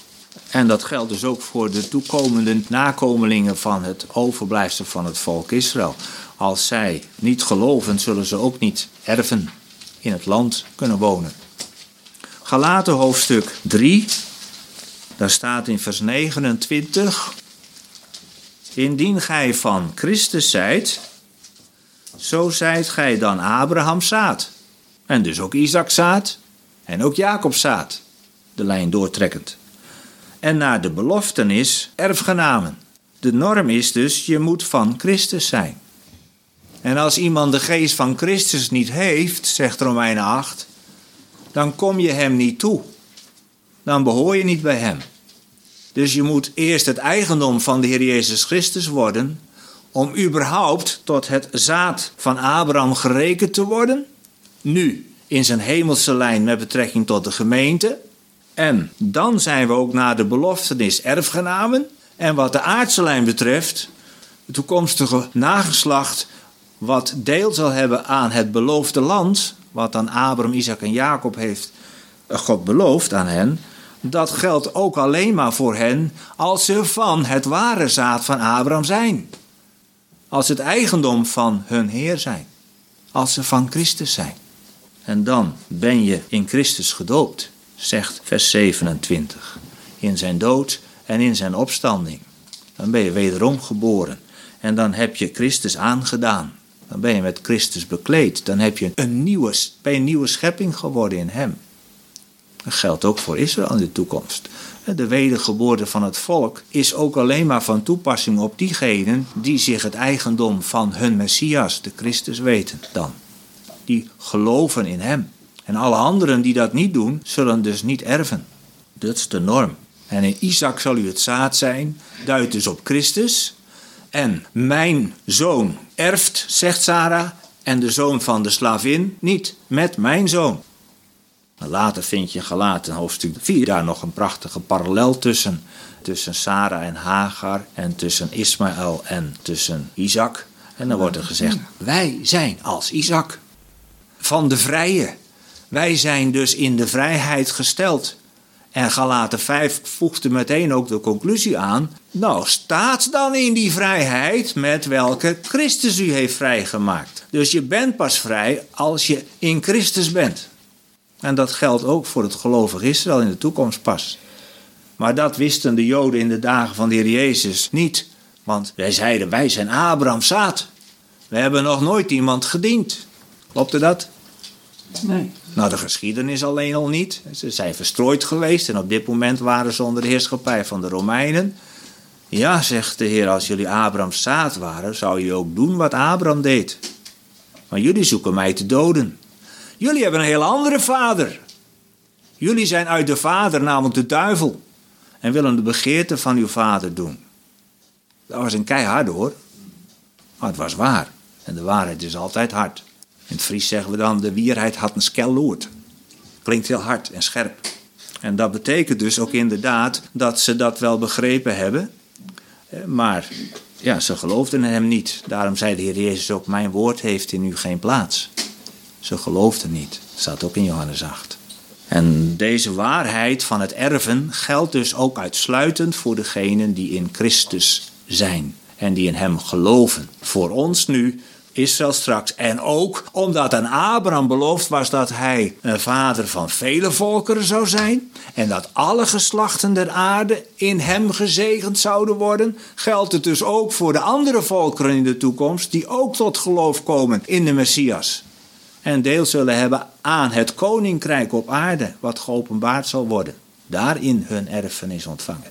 En dat geldt dus ook voor de toekomende nakomelingen van het overblijfsel van het volk Israël. Als zij niet geloven, zullen ze ook niet erven in het land kunnen wonen. Galaten hoofdstuk 3, daar staat in vers 29. Indien gij van Christus zijt, zo zijt gij dan Abrahams zaad. En dus ook Isaacs zaad en ook Jacobs zaad, de lijn doortrekkend. En naar de beloften is erfgenamen. De norm is dus, je moet van Christus zijn. En als iemand de geest van Christus niet heeft, zegt Romeinen 8, dan kom je hem niet toe. Dan behoor je niet bij hem. Dus je moet eerst het eigendom van de Heer Jezus Christus worden, om überhaupt tot het zaad van Abraham gerekend te worden. Nu, in zijn hemelse lijn met betrekking tot de gemeente. En dan zijn we ook naar de beloftenis erfgenamen. En wat de aardse lijn betreft, het toekomstige nageslacht wat deel zal hebben aan het beloofde land, wat aan Abraham, Isaac en Jacob heeft God beloofd aan hen, dat geldt ook alleen maar voor hen als ze van het ware zaad van Abraham zijn. Als het eigendom van hun Heer zijn. Als ze van Christus zijn. En dan ben je in Christus gedoopt, zegt vers 27. In zijn dood en in zijn opstanding. Dan ben je wederom geboren. En dan heb je Christus aangedaan. Dan ben je met Christus bekleed. Dan heb je een nieuwe schepping geworden in hem. Dat geldt ook voor Israël in de toekomst. De wedergeboorte van het volk is ook alleen maar van toepassing op diegenen die zich het eigendom van hun Messias, de Christus, weten dan. Die geloven in hem. En alle anderen die dat niet doen, zullen dus niet erven. Dat is de norm. En in Isaac zal u het zaad zijn, duidt dus op Christus. En mijn zoon erft, zegt Sarah, en de zoon van de slavin niet, met mijn zoon. Later vind je in Galaten hoofdstuk 4 daar nog een prachtige parallel tussen. Tussen Sara en Hagar en tussen Ismaël en tussen Isaac. En dan wordt er gezegd, wij zijn als Isaac. Van de vrije. Wij zijn dus in de vrijheid gesteld. En Galaten 5 voegde meteen ook de conclusie aan. Nou, staat dan in die vrijheid met welke Christus u heeft vrijgemaakt. Dus je bent pas vrij als je in Christus bent. En dat geldt ook voor het gelovig Israël in de toekomst pas. Maar dat wisten de Joden in de dagen van de Heer Jezus niet. Want wij zeiden, wij zijn Abrahams zaad. We hebben nog nooit iemand gediend. Klopte dat? Nee. Nou, de geschiedenis alleen al niet. Ze zijn verstrooid geweest en op dit moment waren ze onder de heerschappij van de Romeinen. Ja, zegt de Heer, als jullie Abrahams zaad waren, zou je ook doen wat Abraham deed. Maar jullie zoeken mij te doden. Jullie hebben een hele andere vader. Jullie zijn uit de vader, namelijk de duivel. En willen de begeerte van uw vader doen. Dat was een keihard hoor. Maar het was waar. En de waarheid is altijd hard. In het Fries zeggen we dan, de wierheid had een skelloord. Klinkt heel hard en scherp. En dat betekent dus ook inderdaad dat ze dat wel begrepen hebben. Maar ja, ze geloofden hem niet. Daarom zei de Heer Jezus ook, mijn woord heeft in u geen plaats. Ze geloofden niet. Dat staat ook in Johannes 8. En deze waarheid van het erven geldt dus ook uitsluitend voor degenen die in Christus zijn. En die in hem geloven. Voor ons nu, Israël straks. En ook omdat aan Abraham beloofd was dat hij een vader van vele volkeren zou zijn. En dat alle geslachten der aarde in hem gezegend zouden worden. Geldt het dus ook voor de andere volkeren in de toekomst. Die ook tot geloof komen in de Messias. En deel zullen hebben aan het koninkrijk op aarde. Wat geopenbaard zal worden. Daarin hun erfenis ontvangen.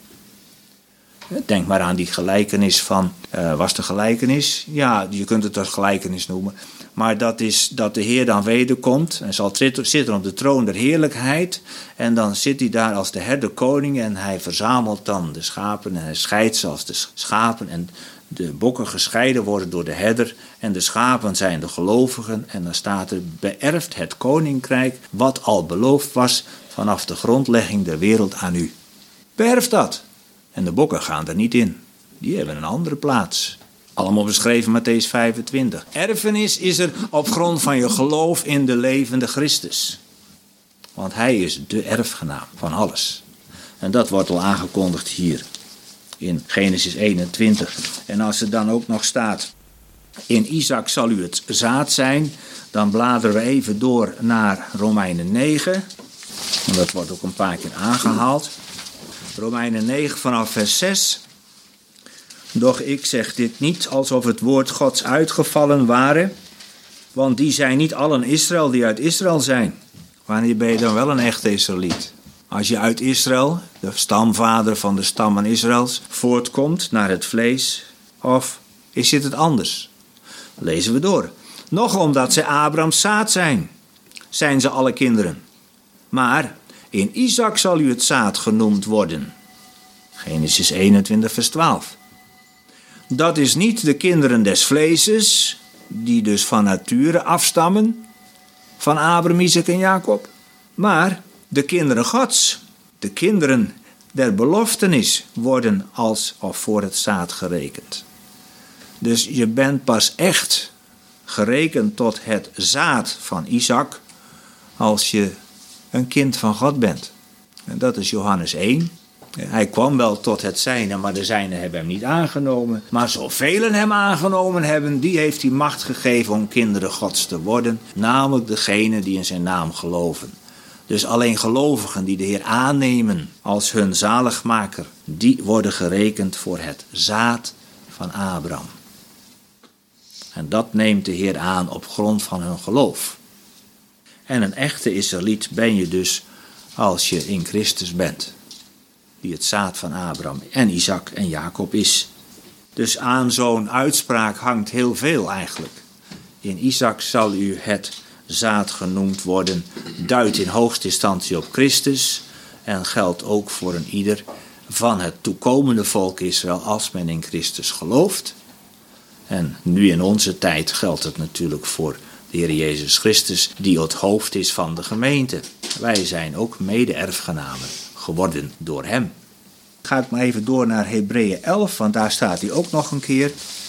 Denk maar aan die gelijkenis van, was de gelijkenis? Ja, je kunt het als gelijkenis noemen. Maar dat is dat de Heer dan wederkomt en zal zitten op de troon der heerlijkheid. En dan zit hij daar als de herder koning en hij verzamelt dan de schapen en hij scheidt ze als de schapen. En de bokken gescheiden worden door de herder en de schapen zijn de gelovigen. En dan staat er, beërft het koninkrijk wat al beloofd was vanaf de grondlegging der wereld aan u. Beërft dat. En de bokken gaan er niet in. Die hebben een andere plaats. Allemaal beschreven Mattheüs 25. Erfenis is er op grond van je geloof in de levende Christus. Want hij is de erfgenaam van alles. En dat wordt al aangekondigd hier. In Genesis 21. En als er dan ook nog staat, in Isaac zal u het zaad zijn. Dan bladeren we even door naar Romeinen 9. En dat wordt ook een paar keer aangehaald. Romeinen 9 vanaf vers 6. Doch ik zeg dit niet alsof het woord Gods uitgevallen ware. Want die zijn niet allen Israël die uit Israël zijn. Wanneer ben je dan wel een echte Israëliet? Als je uit Israël, de stamvader van de stammen Israëls, voortkomt naar het vlees. Of is dit het anders? Lezen we door. Nog omdat zij Abrahams zaad zijn ze alle kinderen. Maar in Isaac zal u het zaad genoemd worden. Genesis 21 vers 12. Dat is niet de kinderen des vleeses, die dus van nature afstammen, van Abraham, Isaac en Jacob, maar de kinderen Gods, de kinderen der beloftenis, worden als of voor het zaad gerekend. Dus je bent pas echt gerekend tot het zaad van Isaac als je een kind van God bent. En dat is Johannes 1. Hij kwam wel tot het zijne, maar de zijnen hebben hem niet aangenomen. Maar zoveel hem aangenomen hebben, die heeft hij macht gegeven om kinderen Gods te worden. Namelijk degenen die in zijn naam geloven. Dus alleen gelovigen die de Heer aannemen als hun zaligmaker, die worden gerekend voor het zaad van Abraham. En dat neemt de Heer aan op grond van hun geloof. En een echte Israëliet ben je dus als je in Christus bent. Die het zaad van Abraham en Isaac en Jacob is. Dus aan zo'n uitspraak hangt heel veel eigenlijk. In Isaac zal u het zaad genoemd worden. Duidt in hoogste instantie op Christus. En geldt ook voor een ieder van het toekomende volk Israël als men in Christus gelooft. En nu in onze tijd geldt het natuurlijk voor de Heer Jezus Christus, die het hoofd is van de gemeente. wij zijn ook mede-erfgenamen geworden door hem. Ga ik maar even door naar Hebreeën 11, want daar staat hij ook nog een keer.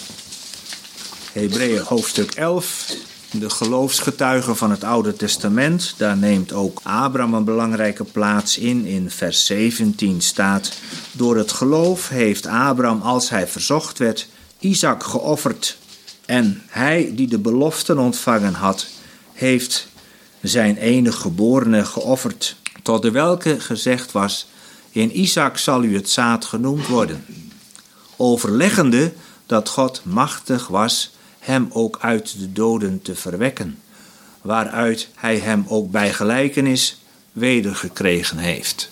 Hebreeën hoofdstuk 11, de geloofsgetuigen van het Oude Testament. Daar neemt ook Abraham een belangrijke plaats in. In vers 17 staat: door het geloof heeft Abraham, als hij verzocht werd, Isaac geofferd. En hij die de beloften ontvangen had, heeft zijn enige geborene geofferd, tot de welke gezegd was: in Isaac zal u het zaad genoemd worden. Overleggende dat God machtig was hem ook uit de doden te verwekken, waaruit hij hem ook bij gelijkenis wedergekregen heeft.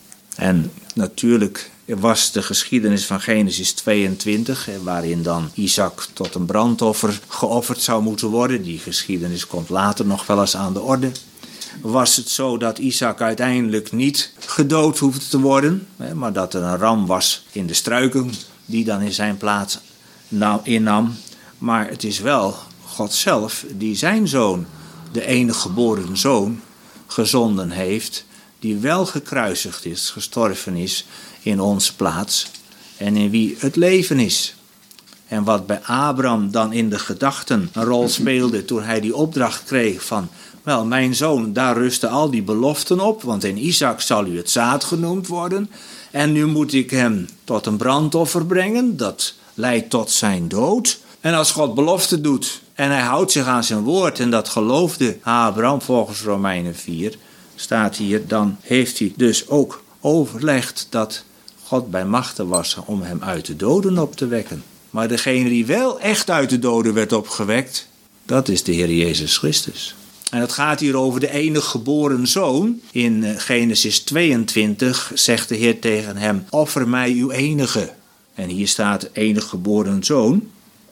En natuurlijk was de geschiedenis van Genesis 22, waarin dan Isaac tot een brandoffer geofferd zou moeten worden. Die geschiedenis komt later nog wel eens aan de orde. Was het zo dat Isaac uiteindelijk niet gedood hoefde te worden, maar dat er een ram was in de struiken die dan in zijn plaats innam. Maar het is wel God zelf die zijn zoon, de enige geboren zoon, gezonden heeft, die wel gekruisigd is, gestorven is in onze plaats en in wie het leven is. En wat bij Abraham dan in de gedachten een rol speelde toen hij die opdracht kreeg van: wel, mijn zoon, daar rusten al die beloften op, want in Isaac zal u het zaad genoemd worden. En nu moet ik hem tot een brandoffer brengen, dat leidt tot zijn dood. En als God belofte doet en hij houdt zich aan zijn woord, en dat geloofde Abraham volgens Romeinen 4, staat hier, dan heeft hij dus ook overlegd dat God bij machte was om hem uit de doden op te wekken. Maar degene die wel echt uit de doden werd opgewekt, dat is de Heer Jezus Christus. En het gaat hier over de enige geboren zoon. In Genesis 22 zegt de Heer tegen hem: offer mij uw enige. En hier staat de enige geboren zoon.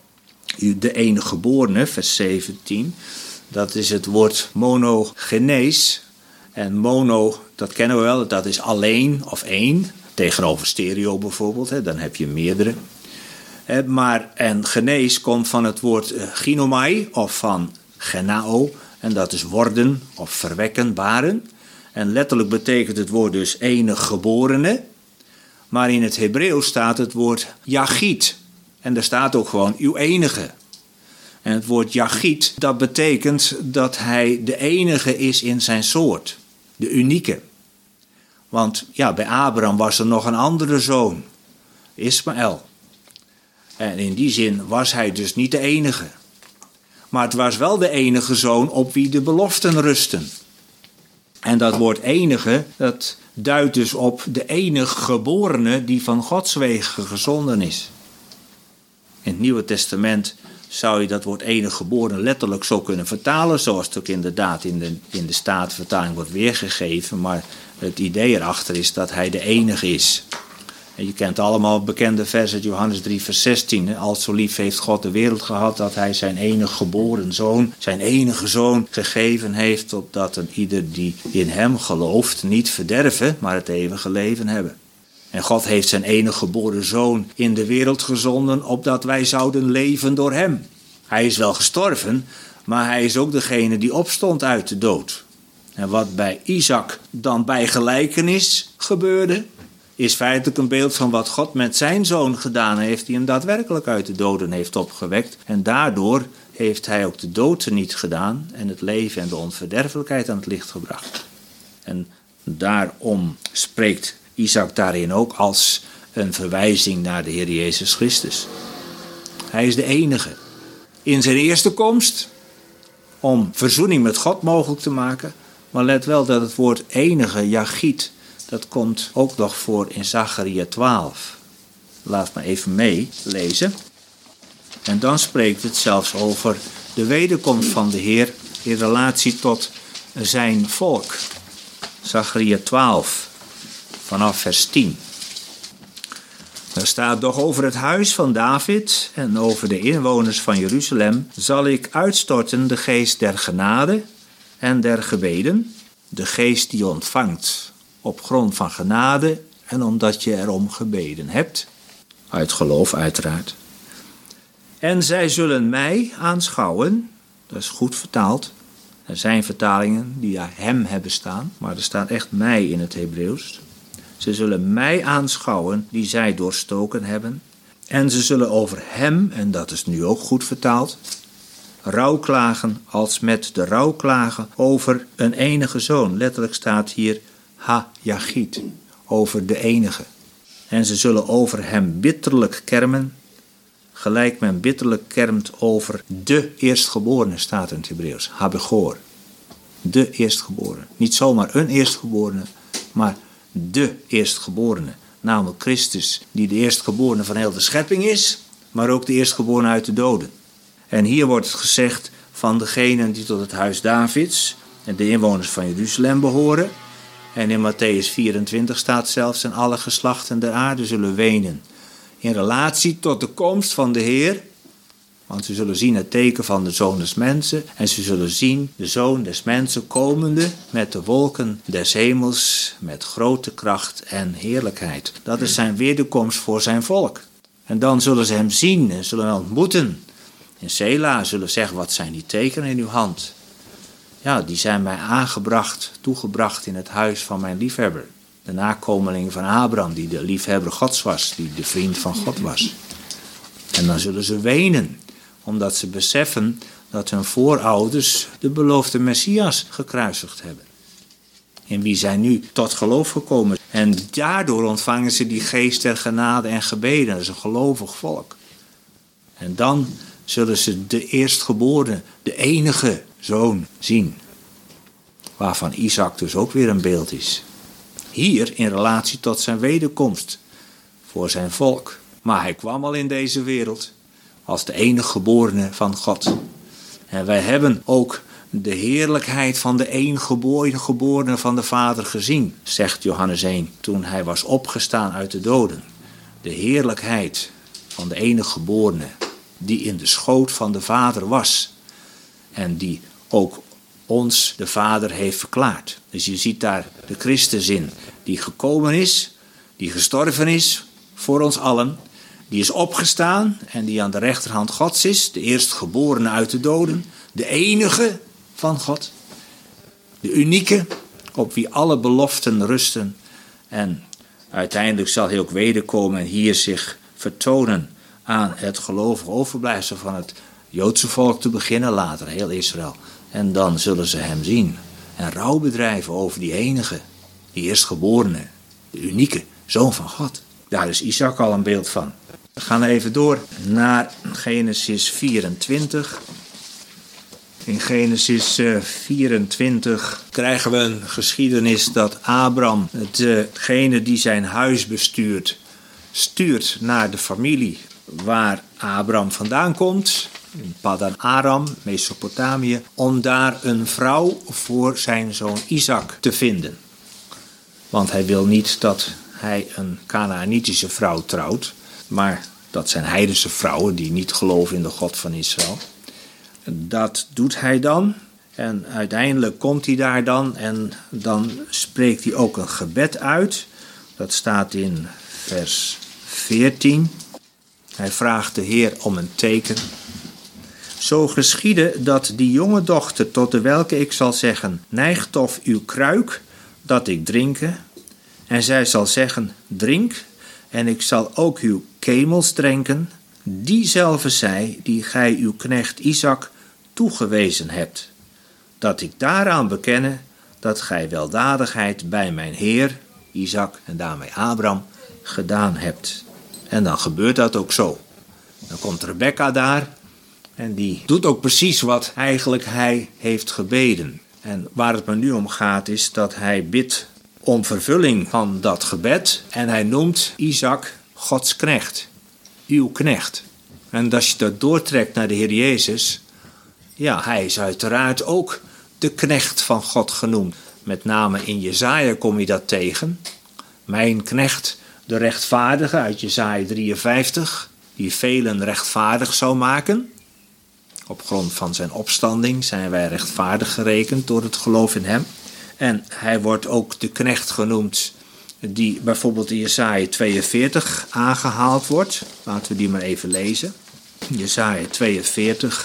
De enige geborene, vers 17. Dat is het woord monogenes. En mono, dat kennen we wel, dat is alleen of één. Tegenover stereo bijvoorbeeld, dan heb je meerdere. En genees komt van het woord ginomai of van genao. En dat is worden of verwekken, baren. En letterlijk betekent het woord dus enig geborene. Maar in het Hebreeuws staat het woord yachid. En er staat ook gewoon uw enige. En het woord yachid, dat betekent dat hij de enige is in zijn soort. De unieke. Want ja, bij Abraham was er nog een andere zoon. Ismaël. En in die zin was hij dus niet de enige. Maar het was wel de enige zoon op wie de beloften rusten. En dat woord enige, dat duidt dus op de enige geborene die van Gods wegen gezonden is. In het Nieuwe Testament zou je dat woord enige geboren letterlijk zo kunnen vertalen, zoals het ook inderdaad in de Statenvertaling wordt weergegeven. Maar het idee erachter is dat hij de enige is. En je kent allemaal bekende vers uit Johannes 3 vers 16. Al zo lief heeft God de wereld gehad dat hij zijn enige geboren zoon, zijn enige zoon gegeven heeft, opdat een ieder die in hem gelooft niet verderven, maar het eeuwige leven hebben. En God heeft zijn enige geboren zoon in de wereld gezonden, opdat wij zouden leven door hem. Hij is wel gestorven, maar hij is ook degene die opstond uit de dood. En wat bij Isaac dan bij gelijkenis gebeurde, is feitelijk een beeld van wat God met zijn zoon gedaan heeft, die hem daadwerkelijk uit de doden heeft opgewekt. En daardoor heeft hij ook de dood niet gedaan en het leven en de onverderfelijkheid aan het licht gebracht. En daarom spreekt Isaac daarin ook als een verwijzing naar de Heer Jezus Christus. Hij is de enige. In zijn eerste komst, om verzoening met God mogelijk te maken. Maar let wel dat het woord enige, yachid, dat komt ook nog voor in Zacharia 12. Laat maar even meelezen. En dan spreekt het zelfs over de wederkomst van de Heer in relatie tot zijn volk. Zacharia 12, vanaf vers 10. Daar staat: doch over het huis van David en over de inwoners van Jeruzalem zal ik uitstorten de geest der genade en der gebeden, de geest die ontvangt op grond van genade en omdat je erom gebeden hebt, uit geloof uiteraard. En zij zullen mij aanschouwen, dat is goed vertaald, Er zijn vertalingen die hem hebben staan, maar er staat echt mij in het Hebreeuws. Ze zullen mij aanschouwen die zij doorstoken hebben. En ze zullen over hem, en dat is nu ook goed vertaald, rouwklagen als met de rouwklagen over een enige zoon. Letterlijk staat hier ha-yachid, over de enige. En ze zullen over hem bitterlijk kermen, gelijk men bitterlijk kermt over de eerstgeborene, staat in het Hebreeuws, habechor. De eerstgeborene. Niet zomaar een eerstgeborene, maar de eerstgeborene. Namelijk Christus, die de eerstgeborene van heel de schepping is, maar ook de eerstgeborene uit de doden. En hier wordt het gezegd van degenen die tot het huis Davids en de inwoners van Jeruzalem behoren. En in Matthäus 24 staat zelfs: en alle geslachten der aarde zullen wenen. In relatie tot de komst van de Heer. Want ze zullen zien het teken van de Zoon des Mensen. En ze zullen zien de Zoon des Mensen komende met de wolken des hemels. Met grote kracht en heerlijkheid. Dat is zijn wederkomst voor zijn volk. En dan zullen ze hem zien en zullen hem ontmoeten. In Sela zullen zeggen: wat zijn die tekenen in uw hand? Ja, die zijn mij toegebracht in het huis van mijn liefhebber. De nakomeling van Abraham, die de liefhebber Gods was, die de vriend van God was. En dan zullen ze wenen, omdat ze beseffen dat hun voorouders de beloofde Messias gekruisigd hebben. In wie zij nu tot geloof gekomen. En daardoor ontvangen ze die geest der genade en gebeden. Dat is een gelovig volk. En dan zullen ze de eerstgeborene, de enige zoon zien. Waarvan Isaac dus ook weer een beeld is. Hier in relatie tot zijn wederkomst voor zijn volk. Maar hij kwam al in deze wereld als de enige geborene van God. En wij hebben ook de heerlijkheid van de enige geborene van de Vader gezien, zegt Johannes 1, toen hij was opgestaan uit de doden. De heerlijkheid van de enige geborene die in de schoot van de Vader was. En die ook ons de Vader heeft verklaard. Dus je ziet daar de Christus in, die gekomen is, die gestorven is voor ons allen. Die is opgestaan en die aan de rechterhand Gods is, de eerstgeborene uit de doden, de enige van God. De unieke, op wie alle beloften rusten. En uiteindelijk zal hij ook wederkomen en hier zich vertonen aan het gelovig overblijfsel van het Joodse volk te beginnen, later heel Israël. En dan zullen ze hem zien en rouw bedrijven over die enige, die eerstgeborene, de unieke Zoon van God. Daar is Isaac al een beeld van. We gaan even door naar Genesis 24. In Genesis 24 krijgen we een geschiedenis dat Abraham, degene die zijn huis bestuurt, stuurt naar de familie waar Abraham vandaan komt, in Padan Aram, Mesopotamië, om daar een vrouw voor zijn zoon Isaac te vinden. Want hij wil niet dat hij een Kanaanitische vrouw trouwt, maar dat zijn heidense vrouwen die niet geloven in de God van Israël. Dat doet hij dan en uiteindelijk komt hij daar dan en dan spreekt hij ook een gebed uit. Dat staat in vers 14. Hij vraagt de Heer om een teken. Zo geschiedde dat die jonge dochter tot de welke ik zal zeggen, neig tof uw kruik, dat ik drinken. En zij zal zeggen, drink, en ik zal ook uw kemels drinken. Diezelfde zij die gij uw knecht Isaac toegewezen hebt. Dat ik daaraan bekenne dat gij weldadigheid bij mijn Heer, Isaac en daarmee Abraham, gedaan hebt. En dan gebeurt dat ook zo. Dan komt Rebekka daar en die doet ook precies wat eigenlijk hij heeft gebeden. En waar het me nu om gaat is dat hij bidt om vervulling van dat gebed. En hij noemt Isaac Gods knecht. Uw knecht. En als je dat doortrekt naar de Heer Jezus, ja, hij is uiteraard ook de knecht van God genoemd. Met name in Jesaja kom je dat tegen. Mijn knecht, de rechtvaardige uit Jesaja 53, die velen rechtvaardig zou maken. Op grond van zijn opstanding zijn wij rechtvaardig gerekend door het geloof in hem. En hij wordt ook de knecht genoemd die bijvoorbeeld in Jesaja 42 aangehaald wordt. Laten we die maar even lezen. Jesaja 42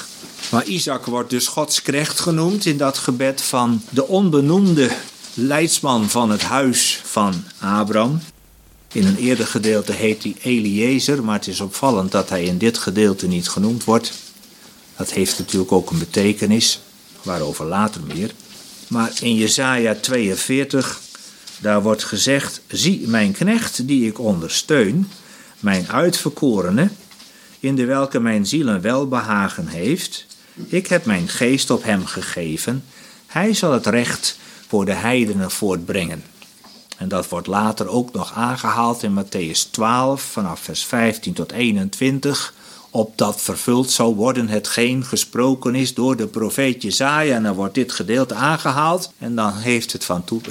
Maar Isaac wordt dus Gods knecht genoemd in dat gebed van de onbenoemde leidsman van het huis van Abraham. In een eerder gedeelte heet hij Eliezer, maar het is opvallend dat hij in dit gedeelte niet genoemd wordt. Dat heeft natuurlijk ook een betekenis, waarover later meer. Maar in Jesaja 42, daar wordt gezegd: zie mijn knecht die ik ondersteun, mijn uitverkorene, in de welke mijn ziel een welbehagen heeft. Ik heb mijn geest op hem gegeven. Hij zal het recht voor de heidenen voortbrengen. En dat wordt later ook nog aangehaald in Mattheüs 12, vanaf vers 15 tot 21. Opdat vervuld zal worden hetgeen gesproken is door de profeet Jesaja. En dan wordt dit gedeelte aangehaald. En dan heeft het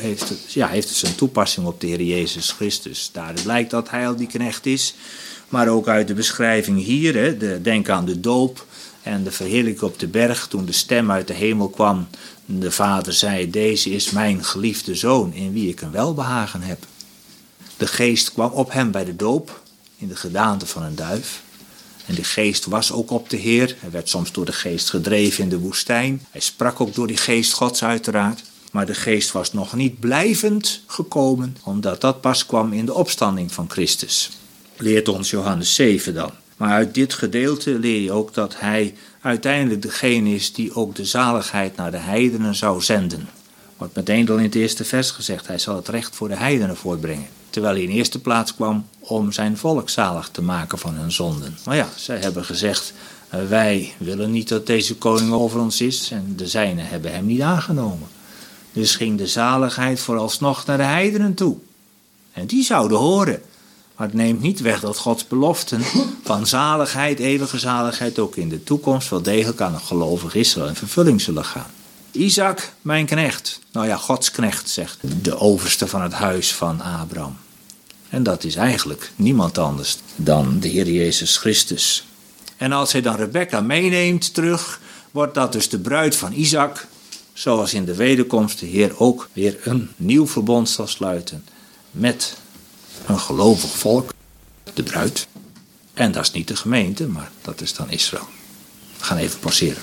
zijn toepassing op de Heer Jezus Christus. Daar blijkt dat hij al die knecht is. Maar ook uit de beschrijving hier, denk aan de doop en de verheerlijking op de berg. Toen de stem uit de hemel kwam, de vader zei: deze is mijn geliefde zoon in wie ik een welbehagen heb. De geest kwam op hem bij de doop in de gedaante van een duif. En de geest was ook op de Heer. Hij werd soms door de geest gedreven in de woestijn. Hij sprak ook door die geest Gods uiteraard. Maar de geest was nog niet blijvend gekomen, omdat dat pas kwam in de opstanding van Christus. Leert ons Johannes 7 dan. Maar uit dit gedeelte leer je ook dat hij uiteindelijk degene is die ook de zaligheid naar de heidenen zou zenden. Wordt meteen al in het eerste vers gezegd: hij zal het recht voor de heidenen voortbrengen. Terwijl hij in eerste plaats kwam om zijn volk zalig te maken van hun zonden. Maar ja, zij hebben gezegd: wij willen niet dat deze koning over ons is. En de zijnen hebben hem niet aangenomen. Dus ging de zaligheid vooralsnog naar de heidenen toe. En die zouden horen. Maar het neemt niet weg dat Gods beloften van zaligheid, eeuwige zaligheid, ook in de toekomst wel degelijk aan een gelovig Israël in vervulling zullen gaan. Isaac, mijn knecht. Nou ja, Gods knecht, zegt de overste van het huis van Abraham. En dat is eigenlijk niemand anders dan de Heer Jezus Christus. En als hij dan Rebekka meeneemt terug, wordt dat dus de bruid van Isaac. Zoals in de wederkomst de Heer ook weer een nieuw verbond zal sluiten met een gelovig volk, de bruid. En dat is niet de gemeente, maar dat is dan Israël. We gaan even pauzeren.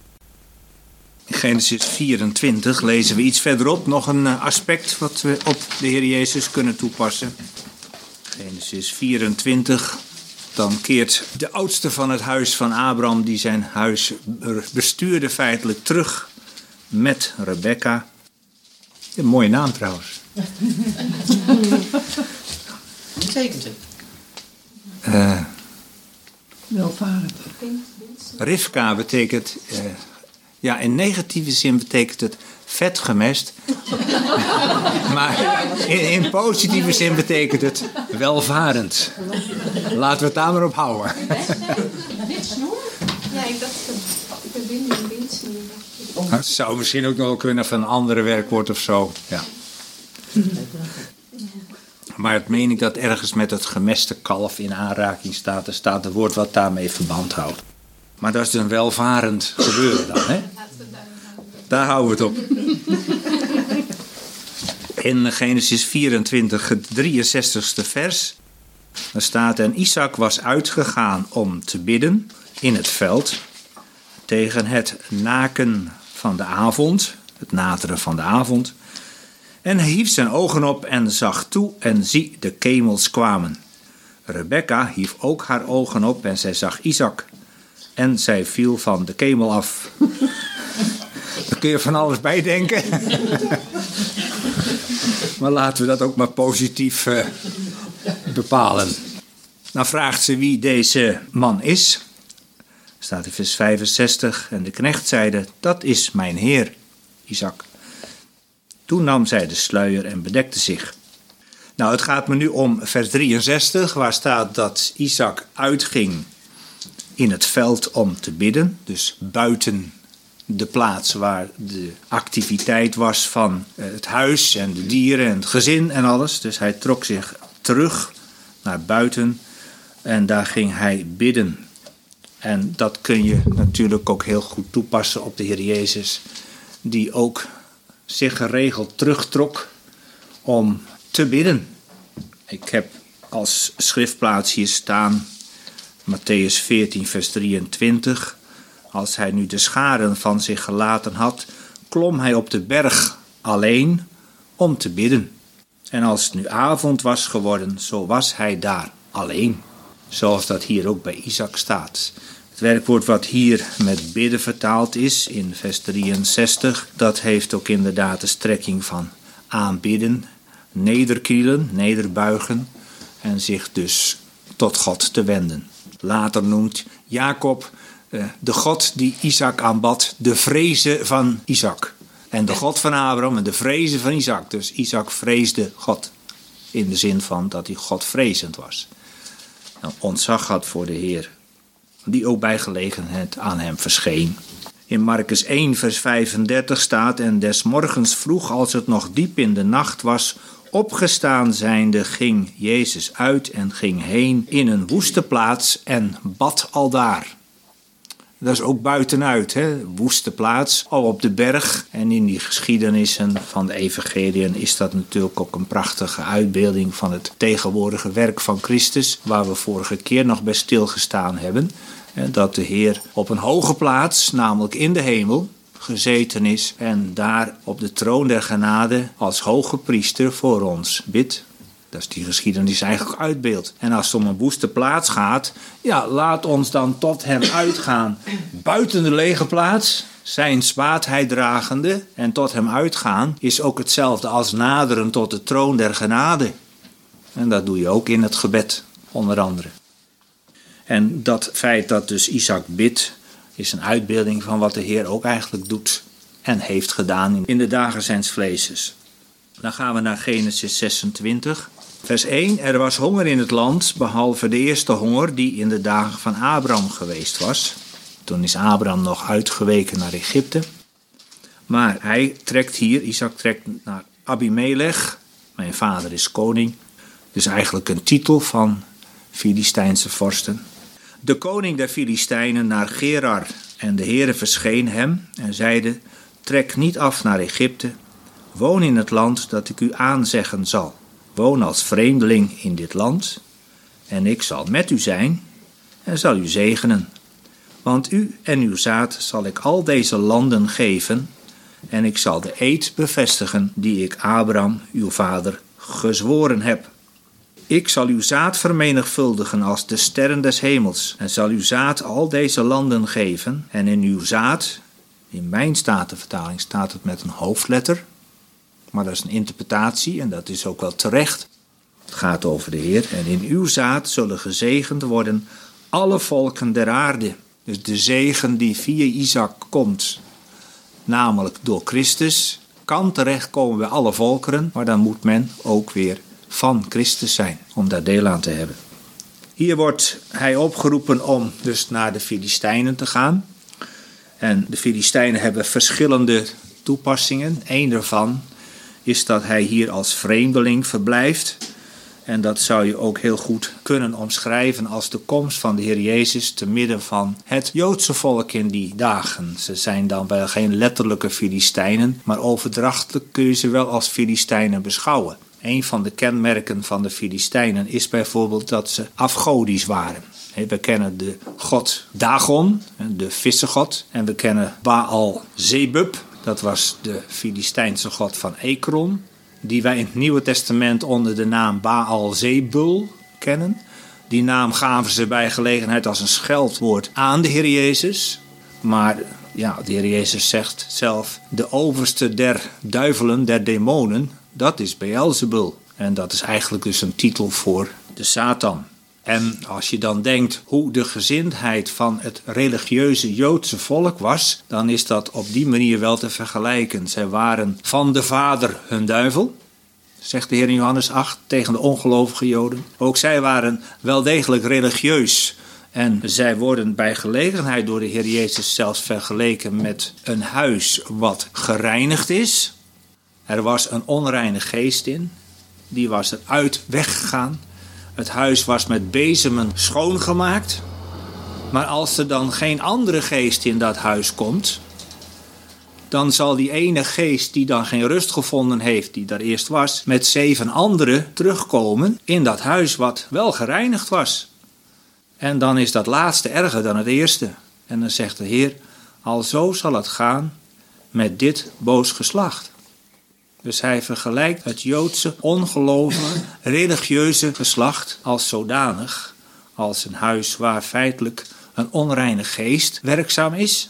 In Genesis 24 lezen we iets verderop nog een aspect wat we op de Heer Jezus kunnen toepassen. Genesis 24, dan keert de oudste van het huis van Abraham, die zijn huis bestuurde feitelijk, terug met Rebekka. Een mooie naam trouwens. Wat betekent het? Welvarend. Rivka betekent, in negatieve zin betekent het vetgemest. Maar in positieve zin betekent het welvarend. Laten we het daar maar op houden. Windsnoer? Ja, ik dacht verbinding windsnoer. Het zou misschien ook nog kunnen van een andere werkwoord of zo. Ja. Maar het meen ik dat ergens met het gemeste kalf in aanraking staat. Er staat een woord wat daarmee verband houdt. Maar dat is een welvarend gebeuren dan, hè? Daar houden we het op. In Genesis 24, het 63ste vers. Daar staat: en Isaac was uitgegaan om te bidden in het veld tegen het naken van de avond, het nateren van de avond. En hij hief zijn ogen op en zag toe en zie, de kemels kwamen. Rebekka hief ook haar ogen op en zij zag Isaac. En zij viel van de kemel af. Daar kun je van alles bij denken. Maar laten we dat ook maar positief bepalen. Dan vraagt ze wie deze man is. Staat in vers 65. En de knecht zeide: dat is mijn heer, Isaac. Toen nam zij de sluier en bedekte zich. Nou, het gaat me nu om vers 63, waar staat dat Isaac uitging in het veld om te bidden. Dus buiten de plaats waar de activiteit was van het huis en de dieren en het gezin en alles. Dus hij trok zich terug naar buiten en daar ging hij bidden. En dat kun je natuurlijk ook heel goed toepassen op de Heer Jezus, die ook zich geregeld terugtrok om te bidden. Ik heb als schriftplaats hier staan Mattheüs 14 vers 23. Als hij nu de scharen van zich gelaten had, klom hij op de berg alleen om te bidden. En als het nu avond was geworden, zo was hij daar alleen. Zoals dat hier ook bij Isaac staat. Het werkwoord wat hier met bidden vertaald is, in vers 63, dat heeft ook inderdaad de strekking van aanbidden, nederknielen, nederbuigen en zich dus tot God te wenden. Later noemt Jacob de God die Isaac aanbad, de vreze van Isaac. En de God van Abraham en de vreze van Isaac. Dus Isaac vreesde God. In de zin van dat hij Godvrezend was. En ontzag had voor de Heer. Die ook bij gelegenheid aan hem verscheen. In Markus 1 vers 35 staat: en des morgens vroeg, als het nog diep in de nacht was, opgestaan zijnde, ging Jezus uit en ging heen in een woeste plaats en bad aldaar. Dat is ook buitenuit, hè? Woeste plaats, al op de berg. En in die geschiedenissen van de evangeliën is dat natuurlijk ook een prachtige uitbeelding van het tegenwoordige werk van Christus, waar we vorige keer nog bij stilgestaan hebben. Dat de Heer op een hoge plaats, namelijk in de hemel, gezeten is en daar op de troon der genade als hoge priester voor ons bidt. Dat is die geschiedenis eigenlijk uitbeeld. En als het om een woeste plaats gaat, ja, laat ons dan tot hem uitgaan. Buiten de lege plaats, zijn zwaardheid dragende, en tot hem uitgaan is ook hetzelfde als naderen tot de troon der genade. En dat doe je ook in het gebed, onder andere. En dat feit dat dus Isaac bidt, is een uitbeelding van wat de Heer ook eigenlijk doet en heeft gedaan in de dagen zijns vleeses. Dan gaan we naar Genesis 26. Vers 1. Er was honger in het land, behalve de eerste honger die in de dagen van Abraham geweest was. Toen is Abraham nog uitgeweken naar Egypte. Maar hij trekt hier, Isaac trekt naar Abimelech. Mijn vader is koning. Dus eigenlijk een titel van Filistijnse vorsten. De koning der Filistijnen naar Gerar. En de Heere verscheen hem en zeide: trek niet af naar Egypte. Woon in het land dat ik u aanzeggen zal. Woon als vreemdeling in dit land. En ik zal met u zijn en zal u zegenen. Want u en uw zaad zal ik al deze landen geven. En ik zal de eed bevestigen die ik Abraham, uw vader, gezworen heb. Ik zal uw zaad vermenigvuldigen als de sterren des hemels. En zal uw zaad al deze landen geven. En in uw zaad, in mijn statenvertaling staat het met een hoofdletter. Maar dat is een interpretatie en dat is ook wel terecht. Het gaat over de Heer. En in uw zaad zullen gezegend worden alle volken der aarde. Dus de zegen die via Isaac komt, namelijk door Christus, kan terechtkomen bij alle volkeren. Maar dan moet men ook weer van Christus zijn, om daar deel aan te hebben. Hier wordt hij opgeroepen om dus naar de Filistijnen te gaan. En de Filistijnen hebben verschillende toepassingen. Eén daarvan is dat hij hier als vreemdeling verblijft. En dat zou je ook heel goed kunnen omschrijven als de komst van de Heer Jezus te midden van het Joodse volk in die dagen. Ze zijn dan wel geen letterlijke Filistijnen, maar overdrachtelijk kun je ze wel als Filistijnen beschouwen. Een van de kenmerken van de Filistijnen is bijvoorbeeld dat ze afgodisch waren. We kennen de god Dagon, de vissengod, en we kennen Baal-Zebub. Dat was de Filistijnse god van Ekron, die wij in het Nieuwe Testament onder de naam Baal-Zebul kennen. Die naam gaven ze bij gelegenheid als een scheldwoord aan de Heer Jezus. Maar ja, de Heer Jezus zegt zelf: de overste der duivelen, der demonen, dat is Beelzebul. En dat is eigenlijk dus een titel voor de Satan. En als je dan denkt hoe de gezindheid van het religieuze Joodse volk was, dan is dat op die manier wel te vergelijken. Zij waren van de vader hun duivel, zegt de Heer in Johannes 8 tegen de ongelovige Joden. Ook zij waren wel degelijk religieus. En zij worden bij gelegenheid door de Heer Jezus zelfs vergeleken met een huis wat gereinigd is. Er was een onreine geest in, die was eruit weggegaan. Het huis was met bezemen schoongemaakt. Maar als er dan geen andere geest in dat huis komt, dan zal die ene geest die dan geen rust gevonden heeft, die daar eerst was, met 7 anderen terugkomen in dat huis wat wel gereinigd was. En dan is dat laatste erger dan het eerste. En dan zegt de Heer: alzo zal het gaan met dit boos geslacht. Dus hij vergelijkt het Joodse ongelovige, religieuze geslacht als zodanig, als een huis waar feitelijk een onreine geest werkzaam is.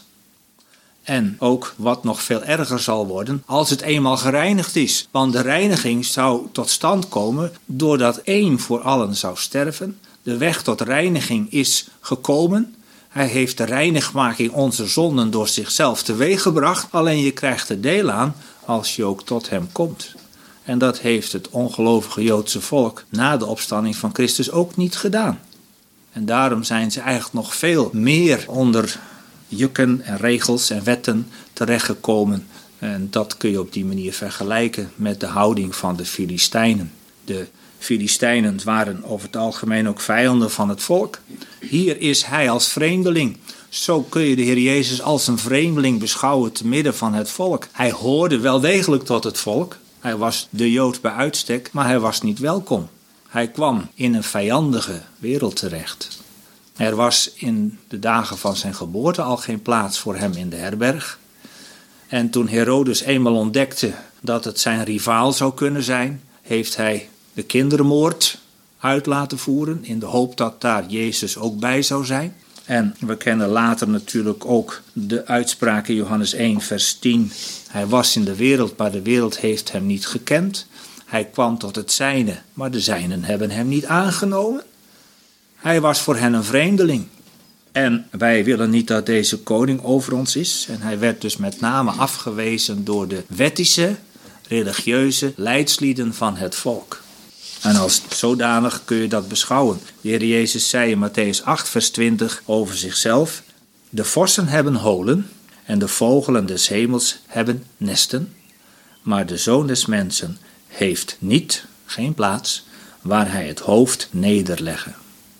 En ook wat nog veel erger zal worden als het eenmaal gereinigd is. Want de reiniging zou tot stand komen doordat één voor allen zou sterven. De weg tot reiniging is gekomen. Hij heeft de reinigmaking onze zonden door zichzelf teweeggebracht. Alleen je krijgt er deel aan als je ook tot hem komt. En dat heeft het ongelovige Joodse volk na de opstanding van Christus ook niet gedaan. En daarom zijn ze eigenlijk nog veel meer onder jukken en regels en wetten terechtgekomen. En dat kun je op die manier vergelijken met de houding van de Filistijnen. De Filistijnen waren over het algemeen ook vijanden van het volk. Hier is hij als vreemdeling. Zo kun je de Heer Jezus als een vreemdeling beschouwen te midden van het volk. Hij hoorde wel degelijk tot het volk. Hij was de Jood bij uitstek, maar hij was niet welkom. Hij kwam in een vijandige wereld terecht. Er was in de dagen van zijn geboorte al geen plaats voor hem in de herberg. En toen Herodes eenmaal ontdekte dat het zijn rivaal zou kunnen zijn, heeft hij de kindermoord uit laten voeren in de hoop dat daar Jezus ook bij zou zijn. En we kennen later natuurlijk ook de uitspraak in Johannes 1 vers 10. Hij was in de wereld, maar de wereld heeft hem niet gekend. Hij kwam tot het zijne, maar de zijnen hebben hem niet aangenomen. Hij was voor hen een vreemdeling. En wij willen niet dat deze koning over ons is. En hij werd dus met name afgewezen door de wettische, religieuze leidslieden van het volk. En als zodanig kun je dat beschouwen. De Heer Jezus zei in Mattheüs 8 vers 20 over zichzelf: de vossen hebben holen en de vogelen des hemels hebben nesten. Maar de Zoon des Mensen heeft geen plaats, waar hij het hoofd nederleggen.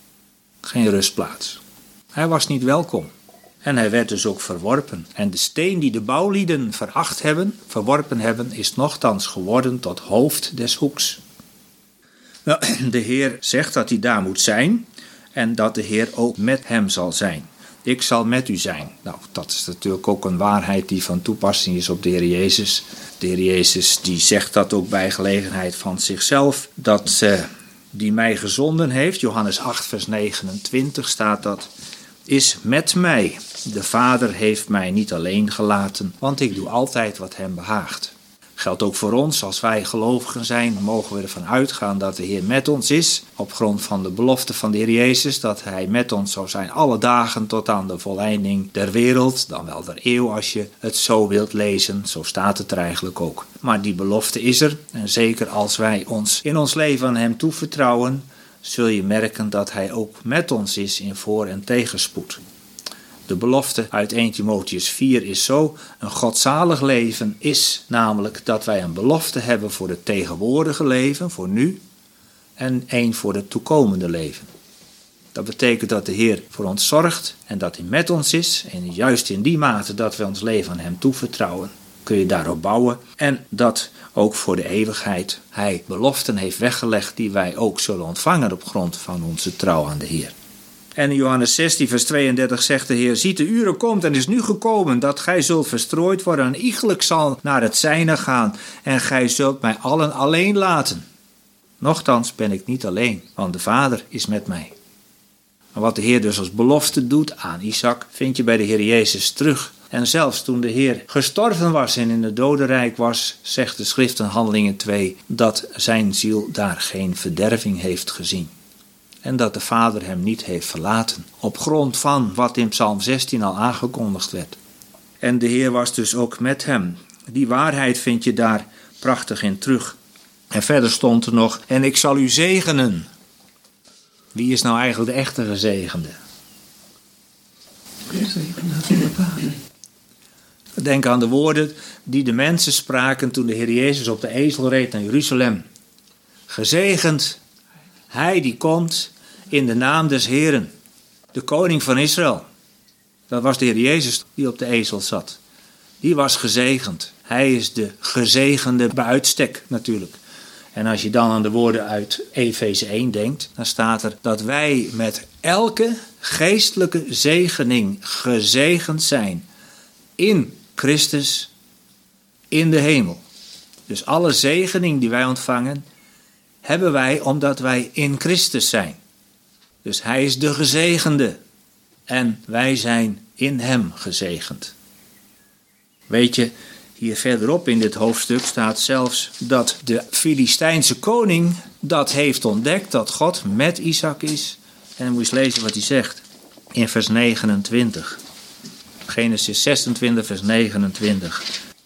Geen rustplaats. Hij was niet welkom. En hij werd dus ook verworpen. En de steen die de bouwlieden verworpen hebben, is nochtans geworden tot hoofd des hoeks. Nou, de Heer zegt dat hij daar moet zijn en dat de Heer ook met hem zal zijn. Ik zal met u zijn. Nou, dat is natuurlijk ook een waarheid die van toepassing is op de Heer Jezus. De Heer Jezus die zegt dat ook bij gelegenheid van zichzelf, dat die mij gezonden heeft, Johannes 8 vers 29 staat dat, is met mij. De Vader heeft mij niet alleen gelaten, want ik doe altijd wat hem behaagt. Geldt ook voor ons, als wij gelovigen zijn, mogen we ervan uitgaan dat de Heer met ons is, op grond van de belofte van de Heer Jezus, dat hij met ons zou zijn alle dagen tot aan de volleinding der wereld, dan wel der eeuw als je het zo wilt lezen, zo staat het er eigenlijk ook. Maar die belofte is er, en zeker als wij ons in ons leven aan hem toevertrouwen, zul je merken dat hij ook met ons is in voor- en tegenspoed. De belofte uit 1 Timotheüs 4 is zo: een godzalig leven is namelijk dat wij een belofte hebben voor het tegenwoordige leven, voor nu, en één voor het toekomende leven. Dat betekent dat de Heer voor ons zorgt en dat hij met ons is. En juist in die mate dat we ons leven aan hem toevertrouwen, kun je daarop bouwen. En dat ook voor de eeuwigheid hij beloften heeft weggelegd die wij ook zullen ontvangen op grond van onze trouw aan de Heer. En in Johannes 16 vers 32 zegt de Heer: ziet, de uren komt en is nu gekomen dat gij zult verstrooid worden en iegelijk zal naar het zijne gaan en gij zult mij allen alleen laten. Nochtans ben ik niet alleen, want de Vader is met mij. En wat de Heer dus als belofte doet aan Isaac, vind je bij de Heer Jezus terug. En zelfs toen de Heer gestorven was en in het dodenrijk was, zegt de schrift in Handelingen 2, dat zijn ziel daar geen verderving heeft gezien. En dat de Vader hem niet heeft verlaten, op grond van wat in Psalm 16 al aangekondigd werd. En de Heer was dus ook met hem. Die waarheid vind je daar prachtig in terug. En verder stond er nog: en ik zal u zegenen. Wie is nou eigenlijk de echte gezegende? Denk aan de woorden die de mensen spraken toen de Heer Jezus op de ezel reed naar Jeruzalem. Gezegend hij die komt in de naam des Heeren, de koning van Israël. Dat was de Heer Jezus die op de ezel zat. Die was gezegend. Hij is de gezegende bij uitstek natuurlijk. En als je dan aan de woorden uit Efeze 1 denkt, dan staat er dat wij met elke geestelijke zegening gezegend zijn in Christus in de hemel. Dus alle zegening die wij ontvangen, hebben wij omdat wij in Christus zijn. Dus hij is de gezegende en wij zijn in hem gezegend. Weet je, hier verderop in dit hoofdstuk staat zelfs dat de Filistijnse koning dat heeft ontdekt, dat God met Isaac is. En dan moet je eens lezen wat hij zegt in vers 29. Genesis 26, vers 29.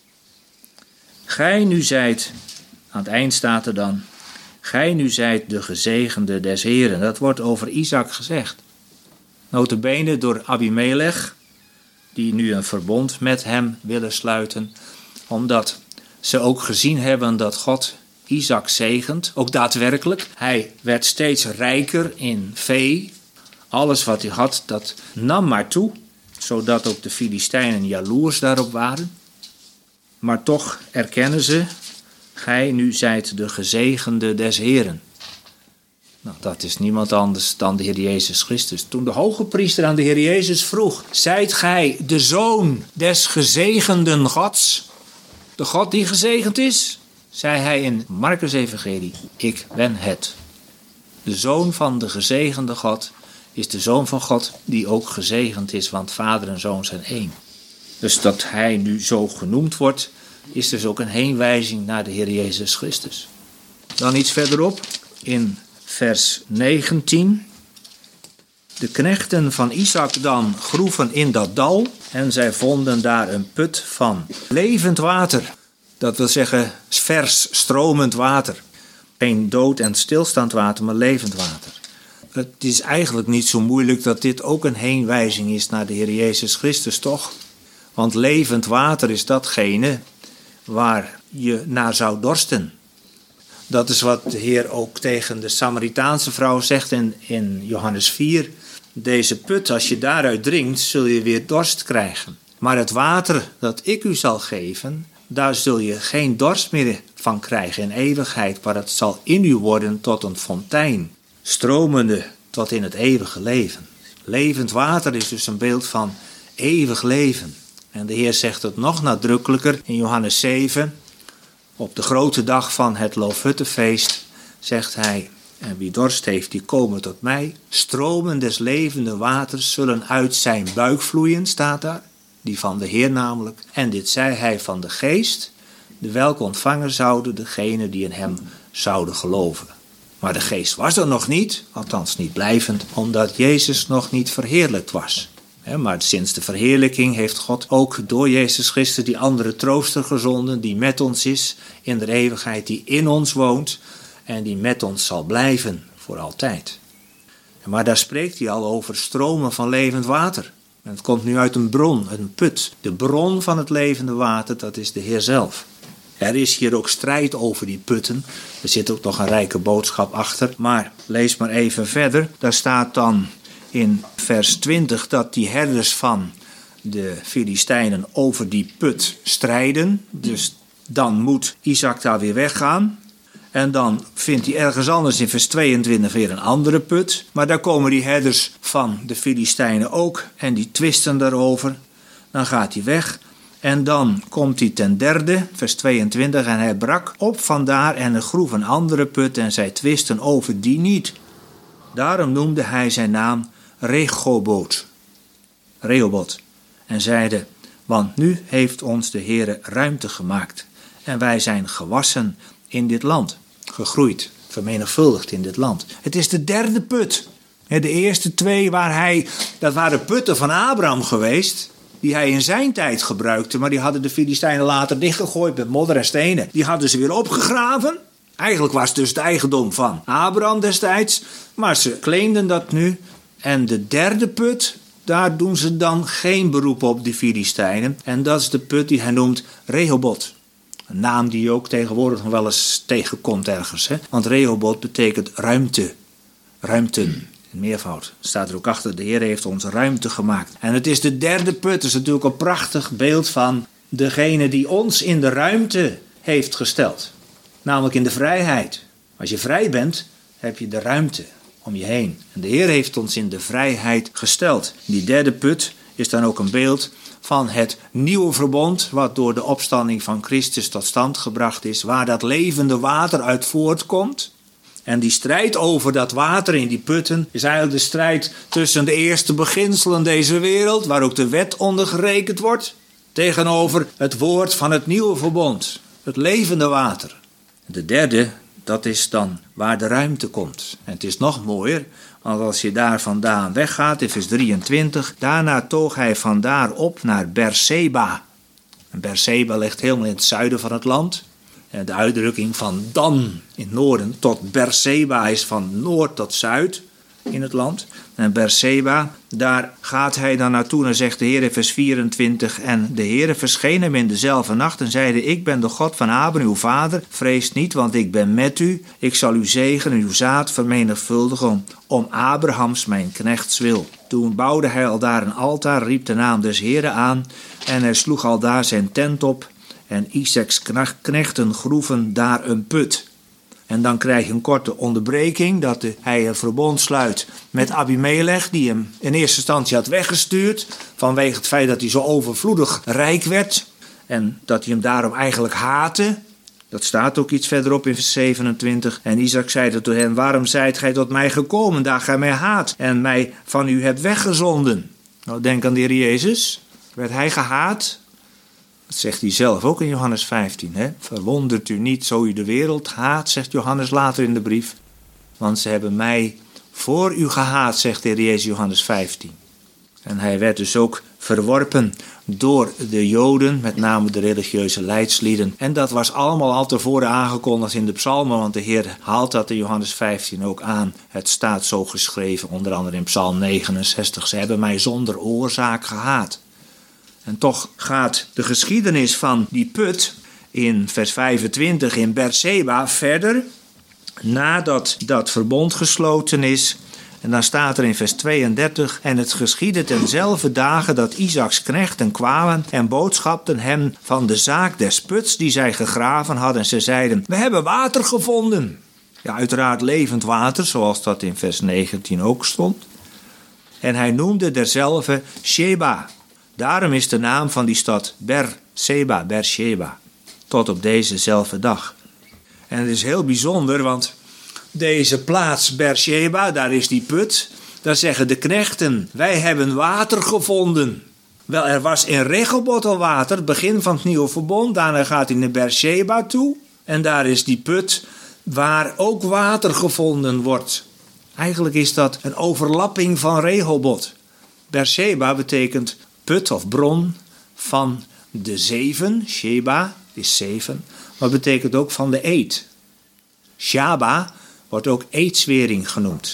Gij nu zijt, aan het eind staat er dan, gij nu zijt de gezegende des Heren. Dat wordt over Isaac gezegd. Nota bene door Abimelech, die nu een verbond met hem willen sluiten, omdat ze ook gezien hebben dat God Isaac zegent, ook daadwerkelijk. Hij werd steeds rijker in vee. Alles wat hij had, dat nam maar toe, zodat ook de Filistijnen jaloers daarop waren. Maar toch erkennen ze, gij nu zijt de gezegende des Heren. Nou, dat is niemand anders dan de Heer Jezus Christus. Toen de hoge priester aan de Heer Jezus vroeg, zijt gij de zoon des gezegenden Gods? De God die gezegend is, zei hij in Marcus Evangelie, ik ben het. De zoon van de gezegende God is de zoon van God die ook gezegend is, want vader en zoon zijn één. Dus dat hij nu zo genoemd wordt, is dus ook een heenwijzing naar de Heer Jezus Christus. Dan iets verderop, in vers 19. De knechten van Isaac dan groeven in dat dal en zij vonden daar een put van levend water. Dat wil zeggen vers stromend water. Geen dood en stilstaand water, maar levend water. Het is eigenlijk niet zo moeilijk dat dit ook een heenwijzing is naar de Heer Jezus Christus, toch? Want levend water is datgene waar je naar zou dorsten. Dat is wat de Heer ook tegen de Samaritaanse vrouw zegt in Johannes 4. Deze put, als je daaruit drinkt, zul je weer dorst krijgen. Maar het water dat ik u zal geven, daar zul je geen dorst meer van krijgen in eeuwigheid. Maar het zal in u worden tot een fontein, stromende tot in het eeuwige leven. Levend water is dus een beeld van eeuwig leven. En de Heer zegt het nog nadrukkelijker in Johannes 7. Op de grote dag van het Loofhuttenfeest zegt hij, en wie dorst heeft, die komen tot mij. Stromen des levende waters zullen uit zijn buik vloeien, staat daar. Die van de Heer namelijk. En dit zei hij van de geest, de welke ontvangen zouden degenen die in hem zouden geloven. Maar de geest was er nog niet, althans niet blijvend, omdat Jezus nog niet verheerlijkt was. Maar sinds de verheerlijking heeft God ook door Jezus Christus die andere trooster gezonden, die met ons is in de eeuwigheid, die in ons woont en die met ons zal blijven voor altijd. Maar daar spreekt hij al over stromen van levend water. En het komt nu uit een bron, een put. De bron van het levende water, dat is de Heer zelf. Er is hier ook strijd over die putten. Er zit ook nog een rijke boodschap achter. Maar lees maar even verder. Daar staat dan in vers 20 dat die herders van de Filistijnen over die put strijden. Dus dan moet Isaac daar weer weggaan. En dan vindt hij ergens anders in vers 22 weer een andere put. Maar daar komen die herders van de Filistijnen ook en die twisten daarover. Dan gaat hij weg. En dan komt hij ten derde, vers 22, en hij brak op vandaar en er groef een andere put en zij twisten over die niet. Daarom noemde hij zijn naam Rehoboth. En zeide, want nu heeft ons de Heere ruimte gemaakt en wij zijn gewassen in dit land, gegroeid, vermenigvuldigd in dit land. Het is de derde put. De eerste twee dat waren putten van Abraham geweest, die hij in zijn tijd gebruikte, maar die hadden de Filistijnen later dichtgegooid met modder en stenen. Die hadden ze weer opgegraven. Eigenlijk was het dus het eigendom van Abraham destijds, maar ze claimden dat nu. En de derde put, daar doen ze dan geen beroep op, die Filistijnen. En dat is de put die hij noemt Rehoboth. Een naam die je ook tegenwoordig nog wel eens tegenkomt ergens. Want Rehoboth betekent ruimte. Ruimten. In meervoud. Staat er ook achter, de Heer heeft ons ruimte gemaakt. En het is de derde put. Dat is natuurlijk een prachtig beeld van degene die ons in de ruimte heeft gesteld. Namelijk in de vrijheid. Als je vrij bent, heb je de ruimte om je heen. En de Heer heeft ons in de vrijheid gesteld. Die derde put is dan ook een beeld van het nieuwe verbond, wat door de opstanding van Christus tot stand gebracht is, waar dat levende water uit voortkomt. En die strijd over dat water in die putten is eigenlijk de strijd tussen de eerste beginselen deze wereld, waar ook de wet onder gerekend wordt, tegenover het woord van het nieuwe verbond, het levende water. De derde, dat is dan waar de ruimte komt. En het is nog mooier, want als je daar vandaan weggaat, in vers 23, daarna toog hij vandaar op naar Berseba. En Berseba ligt helemaal in het zuiden van het land. En de uitdrukking van Dan in het noorden tot Berseba is van noord tot zuid in het land. En Berseba, daar gaat hij dan naartoe en zegt de Heer in vers 24. En de Heer verscheen hem in dezelfde nacht en zeide: ik ben de God van Abraham, uw vader. Vrees niet, want ik ben met u. Ik zal u zegenen en uw zaad vermenigvuldigen om Abrahams mijn knechts wil. Toen bouwde hij aldaar een altaar, riep de naam des Heeren aan. En hij sloeg aldaar zijn tent op. En Isaks knechten groeven daar een put. En dan krijg je een korte onderbreking dat hij een verbond sluit met Abimelech, die hem in eerste instantie had weggestuurd vanwege het feit dat hij zo overvloedig rijk werd en dat hij hem daarom eigenlijk haatte. Dat staat ook iets verderop in vers 27. En Isaac zeide tot hen: waarom zijt gij tot mij gekomen, daar gij mij haat en mij van u hebt weggezonden? Nou, denk aan de Heer Jezus. Werd hij gehaat? Dat zegt hij zelf ook in Johannes 15. Hè? Verwondert u niet zo u de wereld haat, zegt Johannes later in de brief. Want ze hebben mij voor u gehaat, zegt de Heer Jezus Johannes 15. En hij werd dus ook verworpen door de Joden, met name de religieuze leidslieden. En dat was allemaal al tevoren aangekondigd in de psalmen, want de Heer haalt dat in Johannes 15 ook aan. Het staat zo geschreven, onder andere in Psalm 69. Ze hebben mij zonder oorzaak gehaat. En toch gaat de geschiedenis van die put in vers 25 in Berseba verder, nadat dat verbond gesloten is. En dan staat er in vers 32: en het geschiedde tenzelfde dagen dat Isaks knechten kwamen en boodschapten hem van de zaak des puts die zij gegraven hadden. En ze zeiden: we hebben water gevonden. Ja, uiteraard levend water, zoals dat in vers 19 ook stond. En hij noemde derzelve Sheba. Daarom is de naam van die stad Beersheba, tot op dezezelfde dag. En het is heel bijzonder, want deze plaats Beersheba, daar is die put, daar zeggen de knechten: wij hebben water gevonden. Wel, er was in Rehoboth al water, het begin van het nieuwe verbond. Daarna gaat hij naar Beersheba toe en daar is die put waar ook water gevonden wordt. Eigenlijk is dat een overlapping van Rehoboth. Beersheba betekent put of bron van de zeven. Sheba is zeven, maar betekent ook van de eed. Shaba wordt ook eedswering genoemd.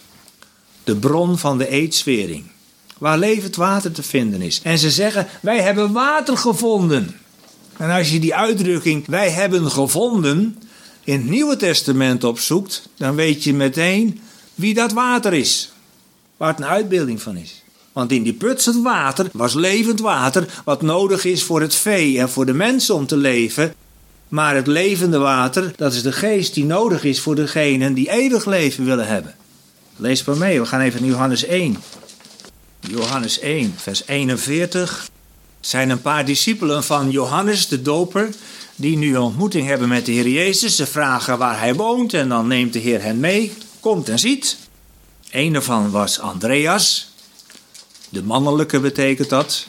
De bron van de eedswering, waar levend water te vinden is. En ze zeggen: wij hebben water gevonden. En als je die uitdrukking wij hebben gevonden in het Nieuwe Testament opzoekt, dan weet je meteen wie dat water is. Waar het een uitbeelding van is. Want in die put zat water, was levend water, wat nodig is voor het vee en voor de mensen om te leven. Maar het levende water, dat is de geest die nodig is voor degenen die eeuwig leven willen hebben. Lees maar mee, we gaan even naar Johannes 1. Johannes 1, vers 41. Zijn een paar discipelen van Johannes de Doper, die nu een ontmoeting hebben met de Heer Jezus. Ze vragen waar hij woont en dan neemt de Heer hen mee. Komt en ziet. Een daarvan was Andreas. De mannelijke betekent dat.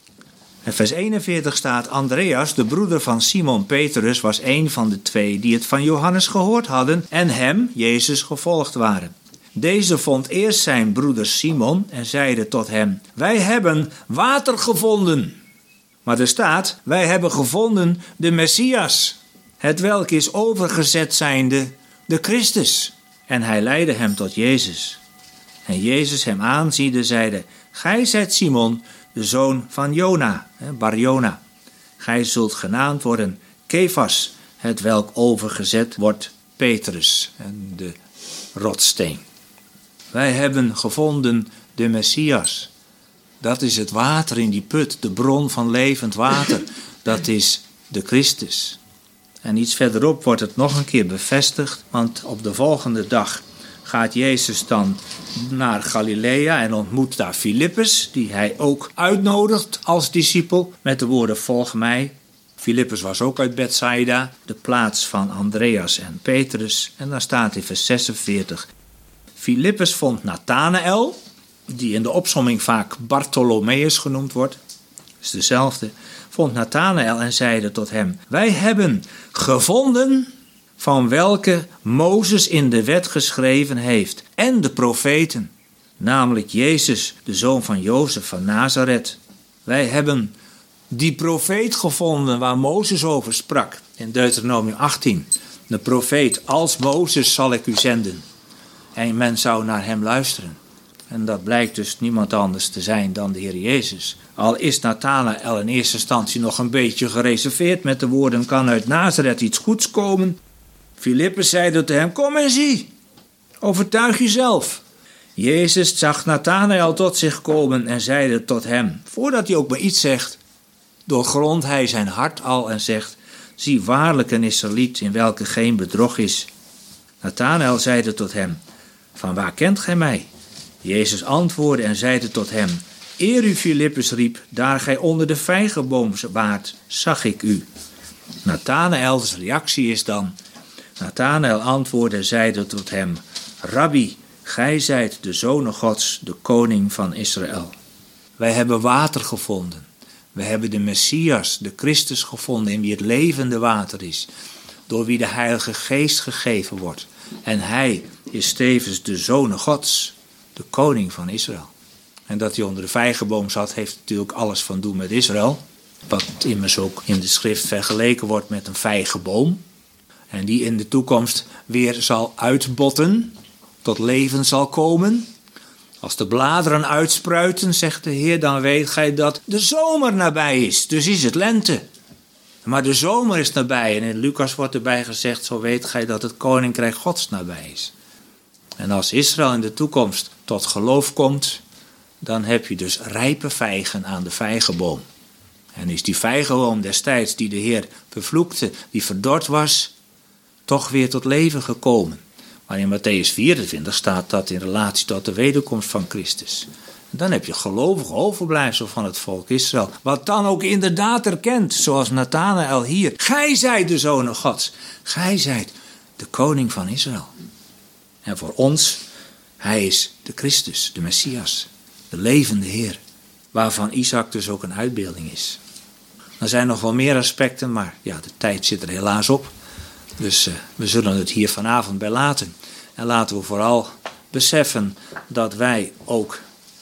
En vers 41 staat: Andreas, de broeder van Simon Petrus, was een van de twee die het van Johannes gehoord hadden en hem, Jezus, gevolgd waren. Deze vond eerst zijn broeder Simon en zeide tot hem: wij hebben water gevonden. Maar er staat: wij hebben gevonden de Messias, hetwelk is overgezet zijnde de Christus. En hij leidde hem tot Jezus. En Jezus hem aanziende zeide: gij zijt Simon, de zoon van Jona, Bar-Jona. Gij zult genaamd worden Kefas, hetwelk overgezet wordt Petrus, en de rotssteen. Wij hebben gevonden de Messias. Dat is het water in die put, de bron van levend water. Dat is de Christus. En iets verderop wordt het nog een keer bevestigd, want op de volgende dag gaat Jezus dan naar Galilea en ontmoet daar Filippus, die hij ook uitnodigt als discipel met de woorden: volg mij. Filippus was ook uit Bethsaida, de plaats van Andreas en Petrus. En dan staat in vers 46: Filippus vond Nathanaël, die in de opsomming vaak Bartholomeus genoemd wordt, dat is dezelfde, vond Nathanaël en zeide tot hem: wij hebben gevonden van welke Mozes in de wet geschreven heeft en de profeten, namelijk Jezus, de zoon van Jozef van Nazareth. Wij hebben die profeet gevonden waar Mozes over sprak in Deuteronomium 18. De profeet: als Mozes zal ik u zenden. En men zou naar hem luisteren. En dat blijkt dus niemand anders te zijn dan de Heer Jezus. Al is Nathanaël in eerste instantie nog een beetje gereserveerd met de woorden: kan uit Nazareth iets goeds komen? Filippus zeide tot hem: kom en zie, overtuig jezelf. Jezus zag Nathanaël tot zich komen en zeide tot hem, voordat hij ook maar iets zegt, doorgrondt hij zijn hart al en zegt: zie waarlijk een Israëliet in welke geen bedrog is. Nathanaël zeide tot hem: van waar kent gij mij? Jezus antwoordde en zeide tot hem: eer u Filippus riep, daar gij onder de vijgenboom waart, zag ik u. Nathanaëls reactie is dan: Nathanaël antwoordde en zeide tot hem: Rabbi, gij zijt de Zoon Gods, de koning van Israël. Wij hebben water gevonden. We hebben de Messias, de Christus gevonden, in wie het levende water is, door wie de Heilige Geest gegeven wordt. En hij is tevens de Zoon Gods, de koning van Israël. En dat hij onder de vijgenboom zat, heeft natuurlijk alles van doen met Israël. Wat immers ook in de schrift vergeleken wordt met een vijgenboom. En die in de toekomst weer zal uitbotten, tot leven zal komen. Als de bladeren uitspruiten, zegt de Heer, dan weet gij dat de zomer nabij is. Dus is het lente. Maar de zomer is nabij. En in Lucas wordt erbij gezegd: zo weet gij dat het koninkrijk Gods nabij is. En als Israël in de toekomst tot geloof komt, dan heb je dus rijpe vijgen aan de vijgenboom. En is die vijgenboom destijds die de Heer vervloekte, die verdord was, toch weer tot leven gekomen. Maar in Mattheüs 24 staat dat in relatie tot de wederkomst van Christus. En dan heb je gelovig overblijfsel van het volk Israël, wat dan ook inderdaad erkent, zoals Nathanaël hier: gij zijt de Zoon Gods, gij zijt de koning van Israël. En voor ons, hij is de Christus, de Messias, de levende Heer, waarvan Isaac dus ook een uitbeelding is. Er zijn nog wel meer aspecten, maar ja, de tijd zit er helaas op. Dus we zullen het hier vanavond bij laten. En laten we vooral beseffen dat wij ook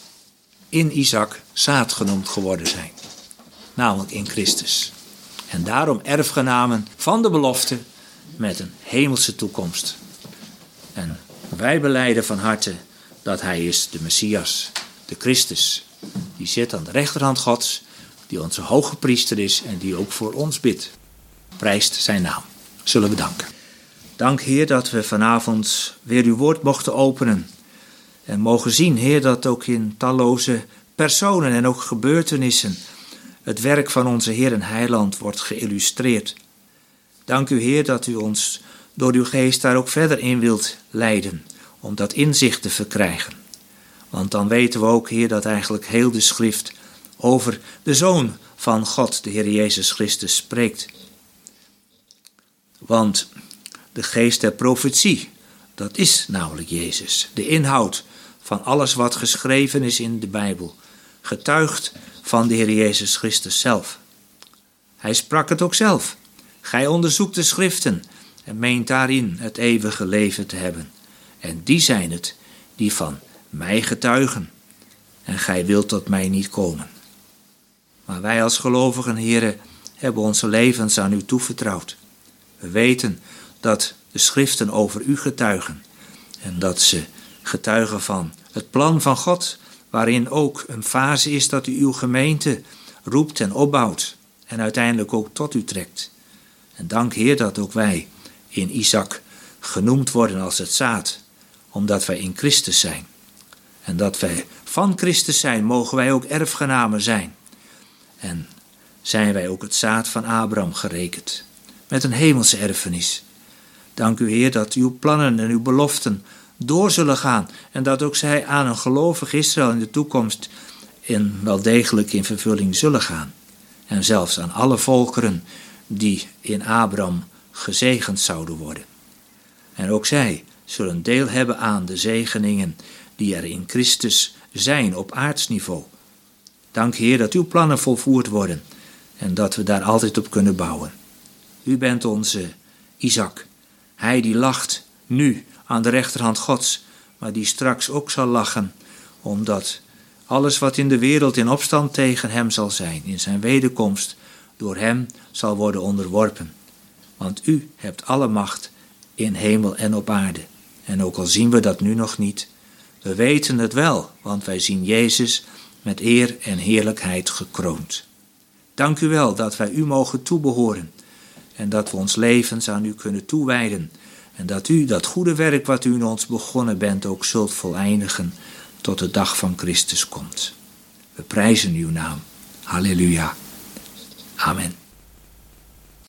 in Isaac zaad genoemd geworden zijn. Namelijk in Christus. En daarom erfgenamen van de belofte met een hemelse toekomst. En wij belijden van harte dat hij is de Messias, de Christus. Die zit aan de rechterhand Gods, die onze hoge priester is en die ook voor ons bidt. Prijst zijn naam. Zullen we danken. Dank, Heer, dat we vanavond weer uw woord mochten openen. En mogen zien, Heer, dat ook in talloze personen en ook gebeurtenissen het werk van onze Heer en Heiland wordt geïllustreerd. Dank u, Heer, dat u ons door uw geest daar ook verder in wilt leiden, om dat inzicht te verkrijgen. Want dan weten we ook, Heer, dat eigenlijk heel de schrift over de Zoon van God, de Heer Jezus Christus, spreekt. Want de geest der profetie, dat is namelijk Jezus. De inhoud van alles wat geschreven is in de Bijbel getuigt van de Heer Jezus Christus zelf. Hij sprak het ook zelf. Gij onderzoekt de schriften en meent daarin het eeuwige leven te hebben. En die zijn het die van mij getuigen. En gij wilt tot mij niet komen. Maar wij als gelovigen, Heere, hebben onze levens aan u toevertrouwd. We weten dat de schriften over u getuigen. En dat ze getuigen van het plan van God, waarin ook een fase is dat u uw gemeente roept en opbouwt. En uiteindelijk ook tot u trekt. En dank, Heer, dat ook wij in Isaac genoemd worden als het zaad, omdat wij in Christus zijn. En dat wij van Christus zijn, mogen wij ook erfgenamen zijn. En zijn wij ook het zaad van Abraham gerekend, met een hemelse erfenis. Dank u, Heer, dat uw plannen en uw beloften door zullen gaan. En dat ook zij aan een gelovig Israël in de toekomst wel degelijk in vervulling zullen gaan. En zelfs aan alle volkeren die in Abraham gezegend zouden worden. En ook zij zullen deel hebben aan de zegeningen die er in Christus zijn op aardsniveau. Dank Heer dat uw plannen volvoerd worden en dat we daar altijd op kunnen bouwen. U bent onze Isaac, hij die lacht nu aan de rechterhand Gods, maar die straks ook zal lachen, omdat alles wat in de wereld in opstand tegen hem zal zijn, in zijn wederkomst, door hem zal worden onderworpen. Want u hebt alle macht in hemel en op aarde. En ook al zien we dat nu nog niet, we weten het wel, want wij zien Jezus met eer en heerlijkheid gekroond. Dank u wel dat wij u mogen toebehoren en dat we ons levens aan u kunnen toewijden en dat u dat goede werk wat u in ons begonnen bent ook zult voleindigen tot de dag van Christus komt. We prijzen uw naam. Halleluja. Amen.